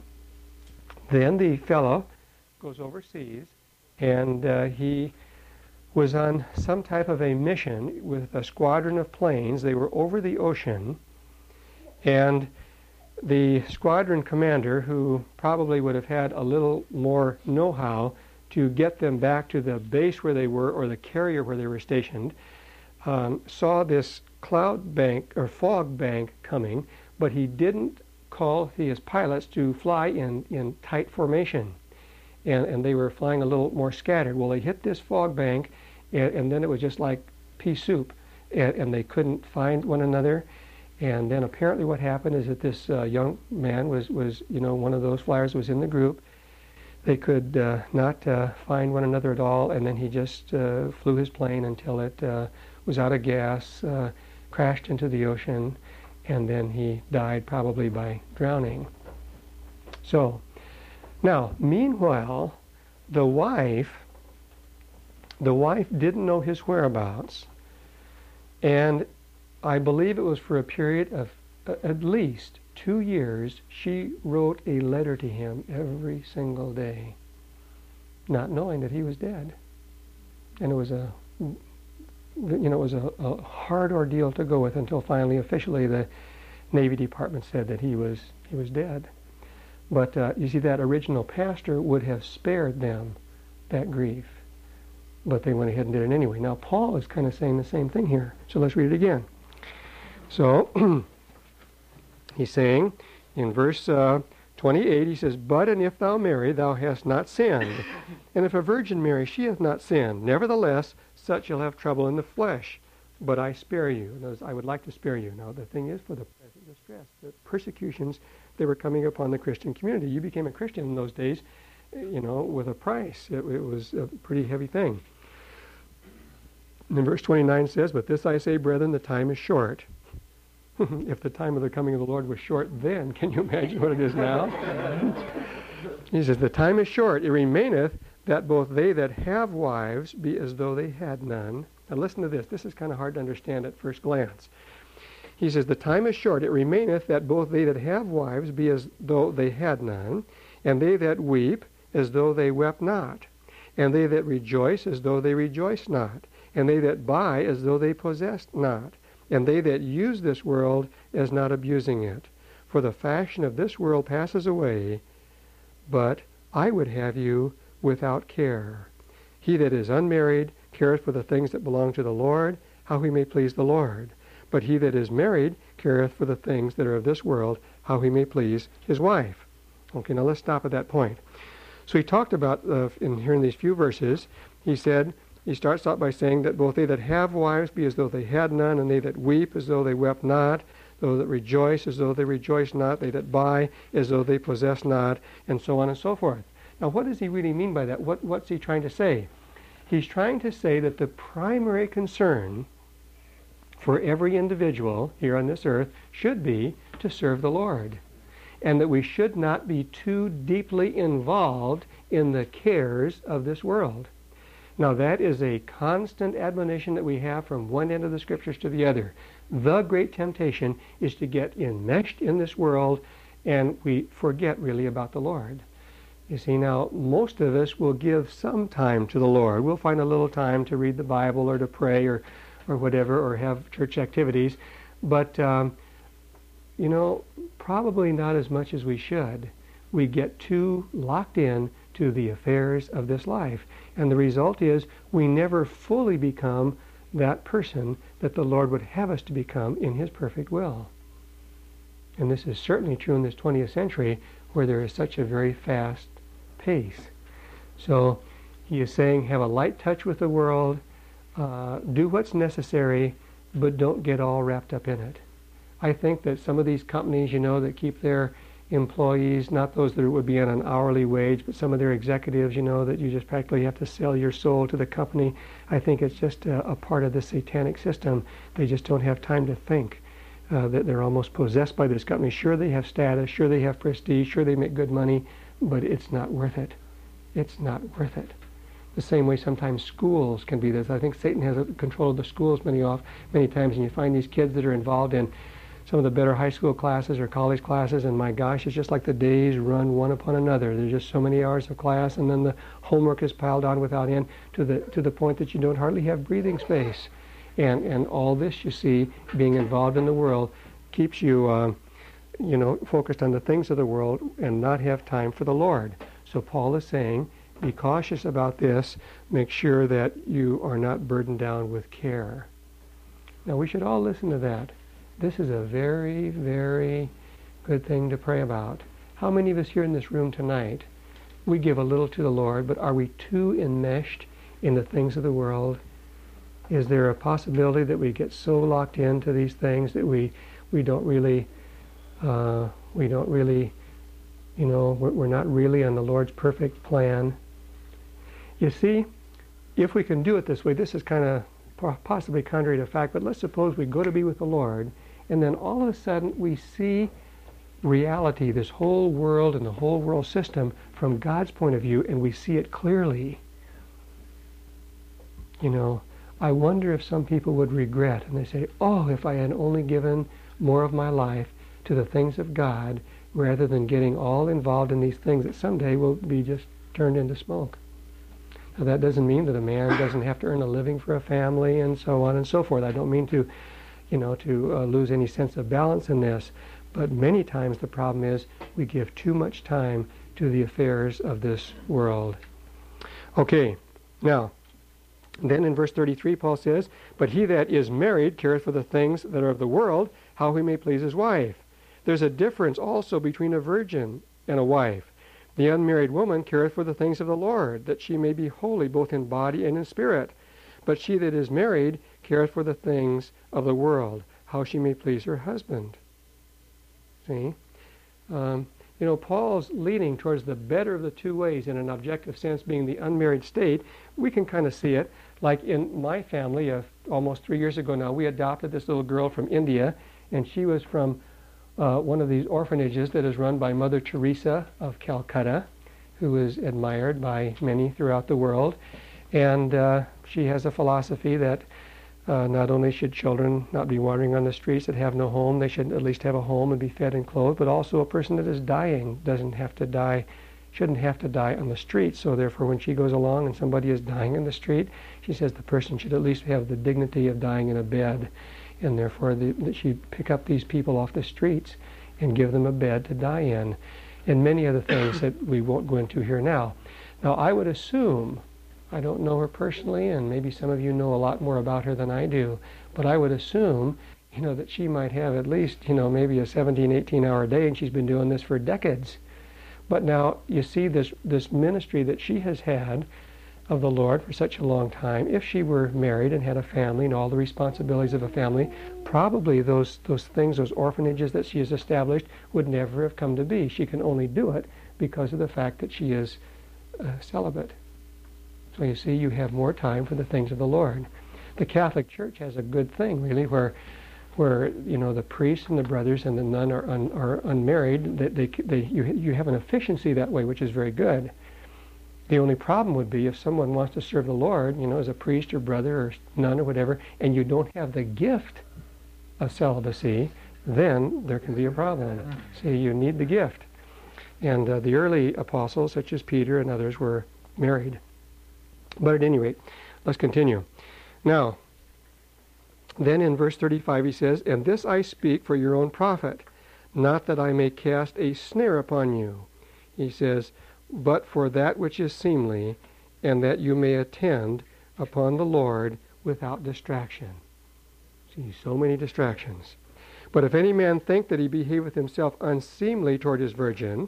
Then the fellow goes overseas, and uh, he was on some type of a mission with a squadron of planes. They were over the ocean, and the squadron commander, who probably would have had a little more know-how to get them back to the base where they were or the carrier where they were stationed, um, saw this cloud bank or fog bank coming, but he didn't call his pilots to fly in, in tight formation. And, and they were flying a little more scattered. Well, they hit this fog bank, and, and then it was just like pea soup, and, and they couldn't find one another. And then apparently what happened is that this uh, young man was, was, you know, one of those flyers was in the group. They could uh, not uh, find one another at all, and then he just uh, flew his plane until it uh, was out of gas, uh, crashed into the ocean, and then he died probably by drowning. So, now, meanwhile, the wife, the wife didn't know his whereabouts, and I believe it was for a period of uh, at least two years, she wrote a letter to him every single day, not knowing that he was dead. And it was a, you know, it was a, a hard ordeal to go with until finally, officially, the Navy Department said that he was he was dead. But uh, you see, that original pastor would have spared them that grief, but they went ahead and did it anyway. Now, Paul is kind of saying the same thing here. So let's read it again. So he's saying in verse uh, twenty-eight, he says, "But and if thou marry, thou hast not sinned. And if a virgin marry, she hath not sinned. Nevertheless, such shall have trouble in the flesh. But I spare you." In other words, I would like to spare you. Now, the thing is, for the present distress, the persecutions that were coming upon the Christian community. You became a Christian in those days, you know, with a price. It, it was a pretty heavy thing. And then verse twenty-nine says, "But this I say, brethren, the time is short." If the time of the coming of the Lord was short then, can you imagine what it is now? He says, "The time is short. It remaineth that both they that have wives be as though they had none." Now listen to this. This is kind of hard to understand at first glance. He says, "The time is short. It remaineth that both they that have wives be as though they had none, and they that weep as though they wept not, and they that rejoice as though they rejoiced not, and they that buy as though they possessed not, and they that use this world as not abusing it. For the fashion of this world passes away, but I would have you without care. He that is unmarried careth for the things that belong to the Lord, how he may please the Lord. But he that is married careth for the things that are of this world, how he may please his wife." Okay, now let's stop at that point. So he talked about, uh, in here in these few verses, he said, he starts out by saying that both they that have wives be as though they had none, and they that weep as though they wept not, those that rejoice as though they rejoice not, they that buy as though they possess not, and so on and so forth. Now, what does he really mean by that? What, what's he trying to say? He's trying to say that the primary concern for every individual here on this earth should be to serve the Lord, and that we should not be too deeply involved in the cares of this world. Now, that is a constant admonition that we have from one end of the Scriptures to the other. The great temptation is to get enmeshed in this world, and we forget really about the Lord. You see, now, most of us will give some time to the Lord. We'll find a little time to read the Bible or to pray or, or whatever, or have church activities. But, um, you know, probably not as much as we should. We get too locked in to the affairs of this life. And the result is we never fully become that person that the Lord would have us to become in His perfect will. And this is certainly true in this twentieth century, where there is such a very fast pace. So he is saying, have a light touch with the world, uh, do what's necessary, but don't get all wrapped up in it. I think that some of these companies, you know, that keep their employees, not those that would be on an hourly wage, but some of their executives, you know, that you just practically have to sell your soul to the company. I think it's just a, a part of the satanic system. They just don't have time to think. Uh, that they're almost possessed by this company. Sure, they have status, sure they have prestige, sure they make good money, but it's not worth it. It's not worth it. The same way sometimes schools can be this. I think Satan has control of the schools many off many times, and you find these kids that are involved in some of the better high school classes or college classes, and my gosh, it's just like the days run one upon another. There's just so many hours of class, and then the homework is piled on without end to the to the point that you don't hardly have breathing space. And and all this, you see, being involved in the world, keeps you, uh, you know, focused on the things of the world and not have time for the Lord. So Paul is saying, be cautious about this. Make sure that you are not burdened down with care. Now, we should all listen to that. This is a very, very good thing to pray about. How many of us here in this room tonight, we give a little to the Lord, but are we too enmeshed in the things of the world? Is there a possibility that we get so locked into these things that we we don't really uh, we don't really, you know, we're, we're not really on the Lord's perfect plan? You see, if we can do it this way, this is kind of possibly contrary to fact, but let's suppose we go to be with the Lord, and then all of a sudden we see reality, this whole world and the whole world system from God's point of view, and we see it clearly. You know, I wonder if some people would regret, and they say, oh, if I had only given more of my life to the things of God rather than getting all involved in these things that someday will be just turned into smoke. Now, that doesn't mean that a man doesn't have to earn a living for a family and so on and so forth. I don't mean to, you know, to uh, lose any sense of balance in this. But many times the problem is we give too much time to the affairs of this world. Okay, now, then in verse thirty-three, Paul says, "But he that is married careth for the things that are of the world, how he may please his wife." There's a difference also between a virgin and a wife. The unmarried woman careth for the things of the Lord, that she may be holy both in body and in spirit. But she that is married careth for the things of the world, how she may please her husband. See? Um, you know, Paul's leaning towards the better of the two ways in an objective sense, being the unmarried state. We can kind of see it. Like in my family, uh, almost three years ago now, we adopted this little girl from India, and she was from uh, one of these orphanages that is run by Mother Teresa of Calcutta, who is admired by many throughout the world. And uh, she has a philosophy that Uh, not only should children not be wandering on the streets that have no home, they should at least have a home and be fed and clothed, but also a person that is dying doesn't have to die, shouldn't have to die on the street. So therefore, when she goes along and somebody is dying in the street, she says the person should at least have the dignity of dying in a bed, and therefore the, that she pick up these people off the streets and give them a bed to die in, and many other things that we won't go into here now. Now, I would assume, I don't know her personally, and maybe some of you know a lot more about her than I do, but I would assume, you know, that she might have at least, you know, maybe a seventeen, eighteen hour day, and she's been doing this for decades. But now, you see this, this ministry that she has had of the Lord for such a long time. If she were married and had a family and all the responsibilities of a family, probably those, those things, those orphanages that she has established would never have come to be. She can only do it because of the fact that she is uh, celibate. So you see, you have more time for the things of the Lord. The Catholic Church has a good thing, really, where, where you know, the priest and the brothers and the nun are, un, are unmarried. They, they, they, you, you have an efficiency that way, which is very good. The only problem would be if someone wants to serve the Lord, you know, as a priest or brother or nun or whatever, and you don't have the gift of celibacy, then there can be a problem. See, you need the gift. And uh, the early apostles, such as Peter and others, were married. But at any rate, let's continue. Now, then in verse thirty-five he says, "And this I speak for your own profit, not that I may cast a snare upon you." He says, "But for that which is seemly, and that you may attend upon the Lord without distraction." See, so many distractions. "But if any man think that he behaveth himself unseemly toward his virgin,"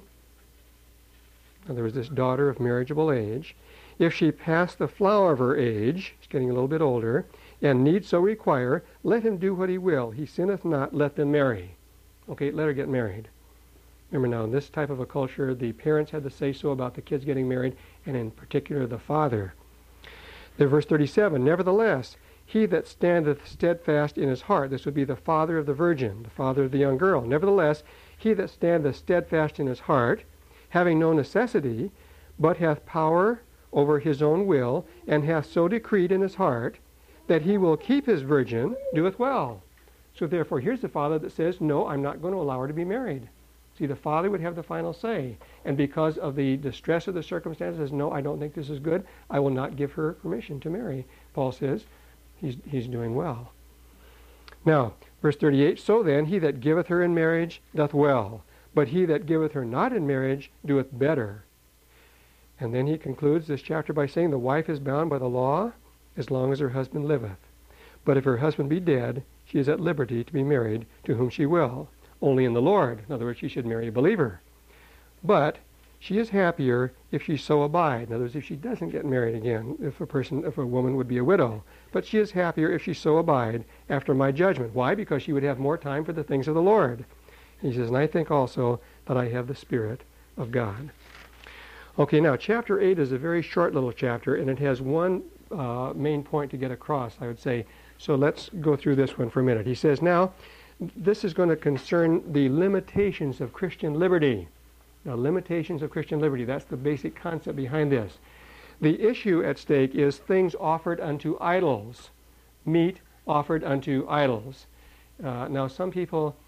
and there was this daughter of marriageable age, "if she pass the flower of her age," she's getting a little bit older, "and need so require, let him do what he will. He sinneth not, let them marry." Okay, let her get married. Remember now, in this type of a culture, the parents had to say so about the kids getting married, and in particular the father. Then verse thirty-seven, "Nevertheless, he that standeth steadfast in his heart," this would be the father of the virgin, the father of the young girl. "Nevertheless, he that standeth steadfast in his heart, having no necessity, but hath power over his own will, and hath so decreed in his heart that he will keep his virgin, doeth well." So therefore, here's the father that says, no, I'm not going to allow her to be married. See, the father would have the final say. And because of the distress of the circumstances, no, I don't think this is good, I will not give her permission to marry. Paul says he's, he's doing well. Now, verse thirty-eight, "So then, he that giveth her in marriage doth well, but he that giveth her not in marriage doeth better." And then he concludes this chapter by saying the wife is bound by the law as long as her husband liveth. But if her husband be dead, she is at liberty to be married to whom she will, only in the Lord. In other words, she should marry a believer. But she is happier if she so abide. In other words, if she doesn't get married again, if a person, if a woman would be a widow. But she is happier if she so abide after my judgment. Why? Because she would have more time for the things of the Lord. He says, "And I think also that I have the Spirit of God." Okay, now chapter eight is a very short little chapter, and it has one uh, main point to get across, I would say. So let's go through this one for a minute. He says, now, this is going to concern the limitations of Christian liberty. Now, limitations of Christian liberty, that's the basic concept behind this. The issue at stake is things offered unto idols, meat offered unto idols. Uh, now, some people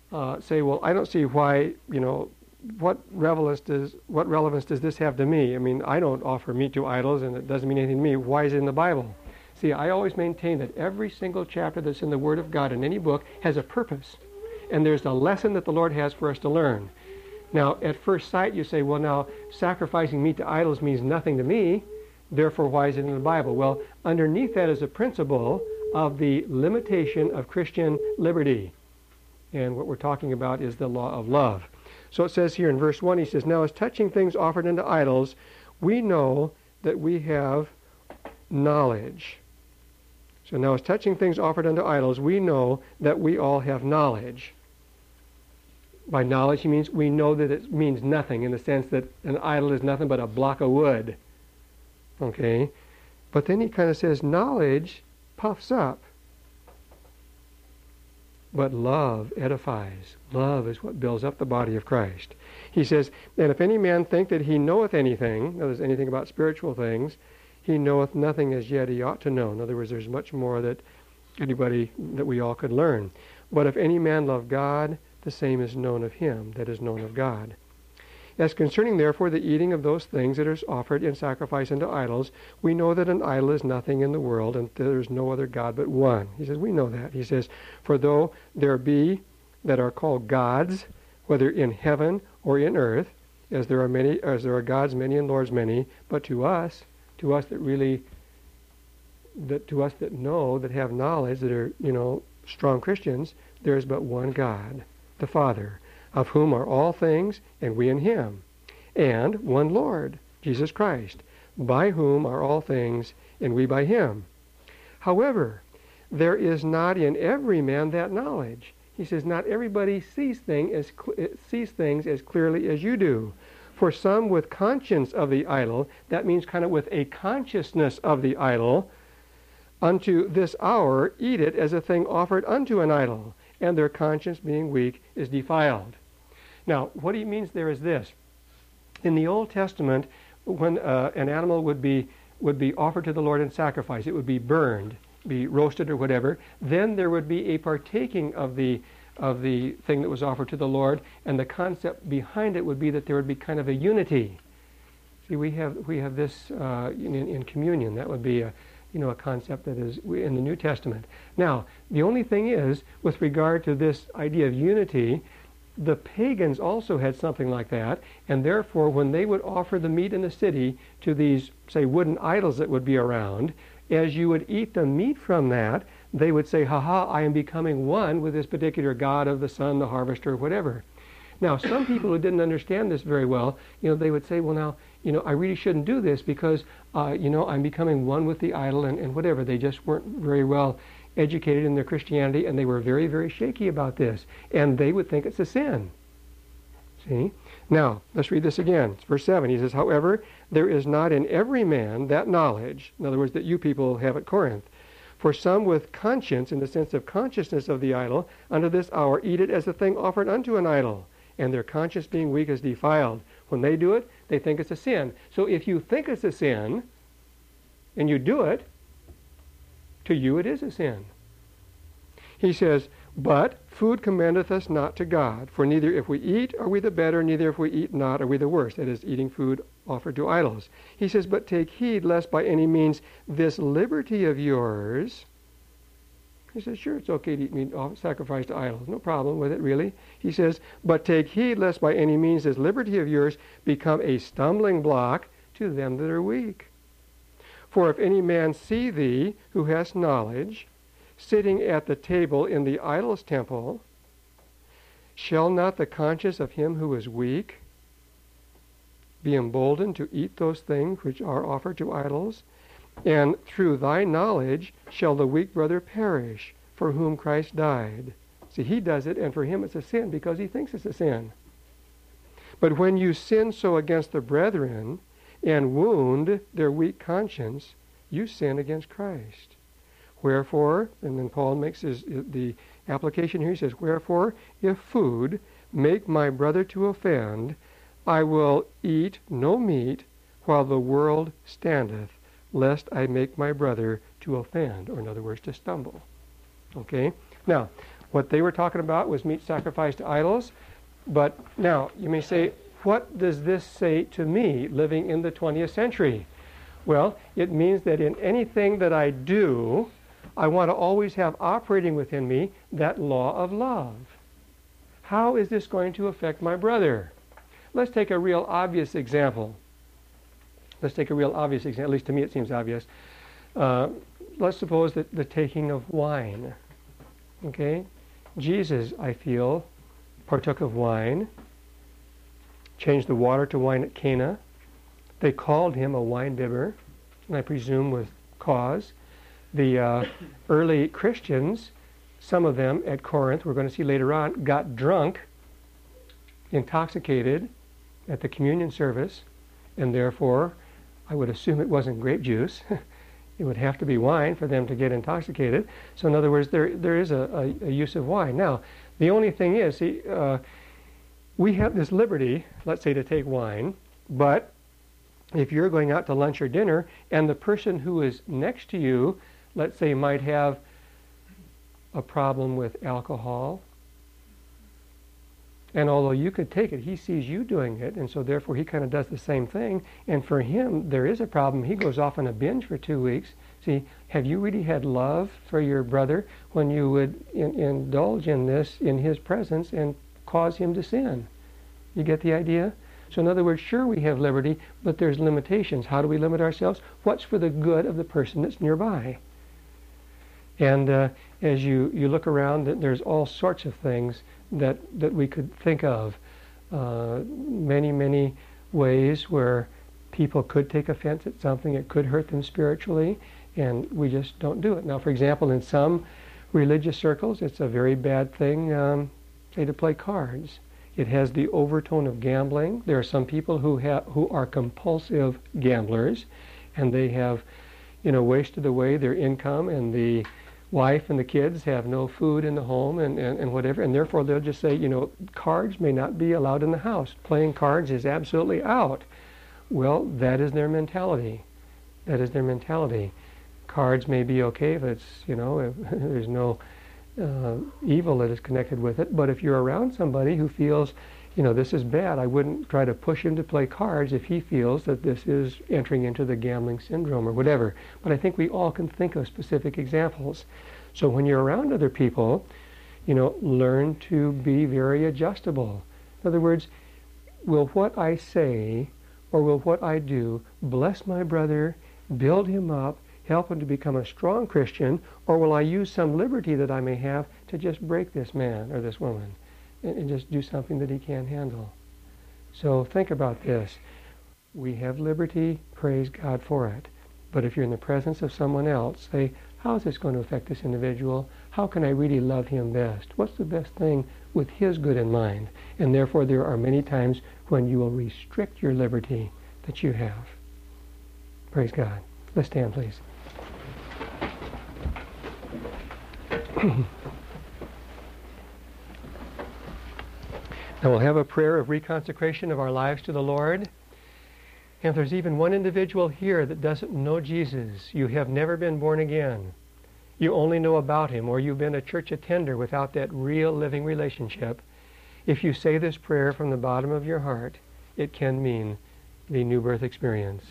uh, say, well, I don't see why, you know, what relevance does what relevance does this have to me? I mean, I don't offer meat to idols, and it doesn't mean anything to me. Why is it in the Bible? See, I always maintain that every single chapter that's in the Word of God in any book has a purpose, and there's a lesson that the Lord has for us to learn. Now, at first sight, you say, well, now, sacrificing meat to idols means nothing to me, therefore, why is it in the Bible? Well, underneath that is a principle of the limitation of Christian liberty. And what we're talking about is the law of love. So it says here in verse one, he says, now as touching things offered unto idols, we know that we have knowledge. So now as touching things offered unto idols, we know that we all have knowledge. By knowledge, he means we know that it means nothing, in the sense that an idol is nothing but a block of wood. Okay? But then he kind of says, knowledge puffs up, but love edifies. Love is what builds up the body of Christ. He says, and if any man think that he knoweth anything, in other words, anything about spiritual things, he knoweth nothing as yet he ought to know. In other words, there's much more that anybody, that we all could learn. But if any man love God, the same is known of him that is known of God. As concerning, therefore, the eating of those things that are offered in sacrifice unto idols, we know that an idol is nothing in the world, and there is no other God but one. He says, we know that. He says, for though there be that are called gods, whether in heaven or in earth, as there are many, as there are gods many and lords many, but to us, to us that really, that to us that know, that have knowledge, that are, you know, strong Christians, there is but one God, the Father, of whom are all things, and we in him, and one Lord, Jesus Christ, by whom are all things, and we by him. However, there is not in every man that knowledge. He says, not everybody sees, thing as cl- sees things as clearly as you do. For some with conscience of the idol, that means kind of with a consciousness of the idol, unto this hour eat it as a thing offered unto an idol, and their conscience being weak is defiled. Now, what he means there is this. In the Old Testament, when uh, an animal would be would be offered to the Lord in sacrifice, it would be burned, be roasted or whatever, then there would be a partaking of the of the thing that was offered to the Lord, and the concept behind it would be that there would be kind of a unity. See, we have we have this uh, in, in communion. That would be a you know a concept that is in the New Testament. Now, the only thing is, with regard to this idea of unity, the pagans also had something like that, and therefore when they would offer the meat in the city to these, say, wooden idols that would be around, as you would eat the meat from that, they would say, ha ha, I am becoming one with this particular god of the sun, the harvester, whatever. Now, some people who didn't understand this very well, you know, they would say, well, now, you know, I really shouldn't do this because, uh, you know, I'm becoming one with the idol and, and whatever. They just weren't very well educated in their Christianity, and they were very, very shaky about this. And they would think it's a sin. See? Now, let's read this again. It's verse seven. He says, however, there is not in every man that knowledge, in other words, that you people have at Corinth. For some with conscience, in the sense of consciousness of the idol, unto this hour eat it as a thing offered unto an idol, and their conscience being weak is defiled. When they do it, they think it's a sin. So if you think it's a sin, and you do it, to you it is a sin. He says, but food commendeth us not to God, for neither if we eat are we the better, neither if we eat not are we the worse. That is, eating food offered to idols. He says, but take heed lest by any means this liberty of yours. He says, sure, it's okay to eat meat sacrificed to idols. No problem with it, really. He says, but take heed lest by any means this liberty of yours become a stumbling block to them that are weak. For if any man see thee, who hast knowledge, sitting at the table in the idol's temple, shall not the conscience of him who is weak be emboldened to eat those things which are offered to idols? And through thy knowledge shall the weak brother perish, for whom Christ died. See, he does it, and for him it's a sin because he thinks it's a sin. But when you sin so against the brethren, and wound their weak conscience, you sin against Christ. Wherefore, and then Paul makes his, the application here, he says, wherefore, if food make my brother to offend, I will eat no meat while the world standeth, lest I make my brother to offend, or in other words, to stumble. Okay? Now, What they were talking about was meat sacrificed to idols. But now, you may say, what does this say to me living in the twentieth century? Well, it means that in anything that I do, I want to always have operating within me that law of love. How is this going to affect my brother? Let's take a real obvious example. Let's take a real obvious example. At least to me it seems obvious. Uh, let's suppose that the taking of wine. Okay? Jesus, I feel, partook of wine, changed the water to wine at Cana. They called him a wine bibber, and I presume with cause. The uh, early Christians, some of them at Corinth, we're going to see later on, got drunk, intoxicated at the communion service, and therefore I would assume it wasn't grape juice. It would have to be wine for them to get intoxicated. So in other words, there there is a, a, a use of wine. Now, the only thing is, see, uh, we have this liberty, let's say, to take wine, but if you're going out to lunch or dinner and the person who is next to you, let's say, might have a problem with alcohol, and although you could take it, he sees you doing it, and so therefore he kind of does the same thing, and for him there is a problem. He goes off on a binge for two weeks. See, have you really had love for your brother when you would in, indulge in this in his presence and cause him to sin? You get the idea? So in other words, sure, we have liberty, but there's limitations. How do we limit ourselves? What's for the good of the person that's nearby? And uh, as you, you look around, there's all sorts of things that, that we could think of. Uh, many, many ways where people could take offense at something. It could hurt them spiritually, and we just don't do it. Now, for example, in some religious circles, it's a very bad thing, um, say, to play cards. It has the overtone of gambling. There are some people who have who are compulsive gamblers, and they have, you know, wasted away their income, and the wife and the kids have no food in the home and, and, and whatever, and therefore they'll just say, you know, cards may not be allowed in the house. Playing cards is absolutely out. Well, that is their mentality. That is their mentality. Cards may be okay if it's, you know, if there's no uh, evil that is connected with it, but if you're around somebody who feels, you know, this is bad, I wouldn't try to push him to play cards if he feels that this is entering into the gambling syndrome or whatever. But I think we all can think of specific examples. So when you're around other people, you know, learn to be very adjustable. In other words, will what I say or will what I do bless my brother, build him up, help him to become a strong Christian, or will I use some liberty that I may have to just break this man or this woman and just do something that he can't handle? So think about this. We have liberty, praise God for it. But if you're in the presence of someone else, say, how is this going to affect this individual? How can I really love him best? What's the best thing with his good in mind? And therefore there are many times when you will restrict your liberty that you have. Praise God. Let's stand, please. Now we'll have a prayer of reconsecration of our lives to the Lord. And if there's even one individual here that doesn't know Jesus, you have never been born again, you only know about him, or you've been a church attender without that real living relationship, if you say this prayer from the bottom of your heart, it can mean the new birth experience.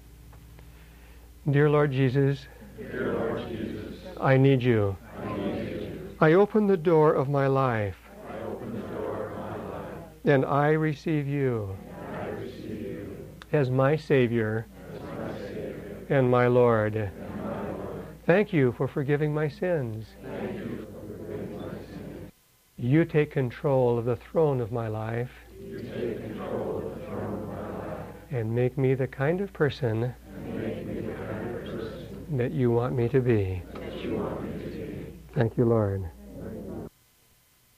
Dear Lord Jesus, Dear Lord Jesus, I need you. I need you. I open the door of my life, I open the door of my life, and I receive you and I receive you as my Savior as my Savior and my Lord. and my Lord. Thank you for forgiving my sins. Thank you for forgiving my sins. You take control of the throne of my life You take control of the throne of my life and make me the kind of person and make me the kind of person that you want me to be. that you want me to be. Thank you, Lord.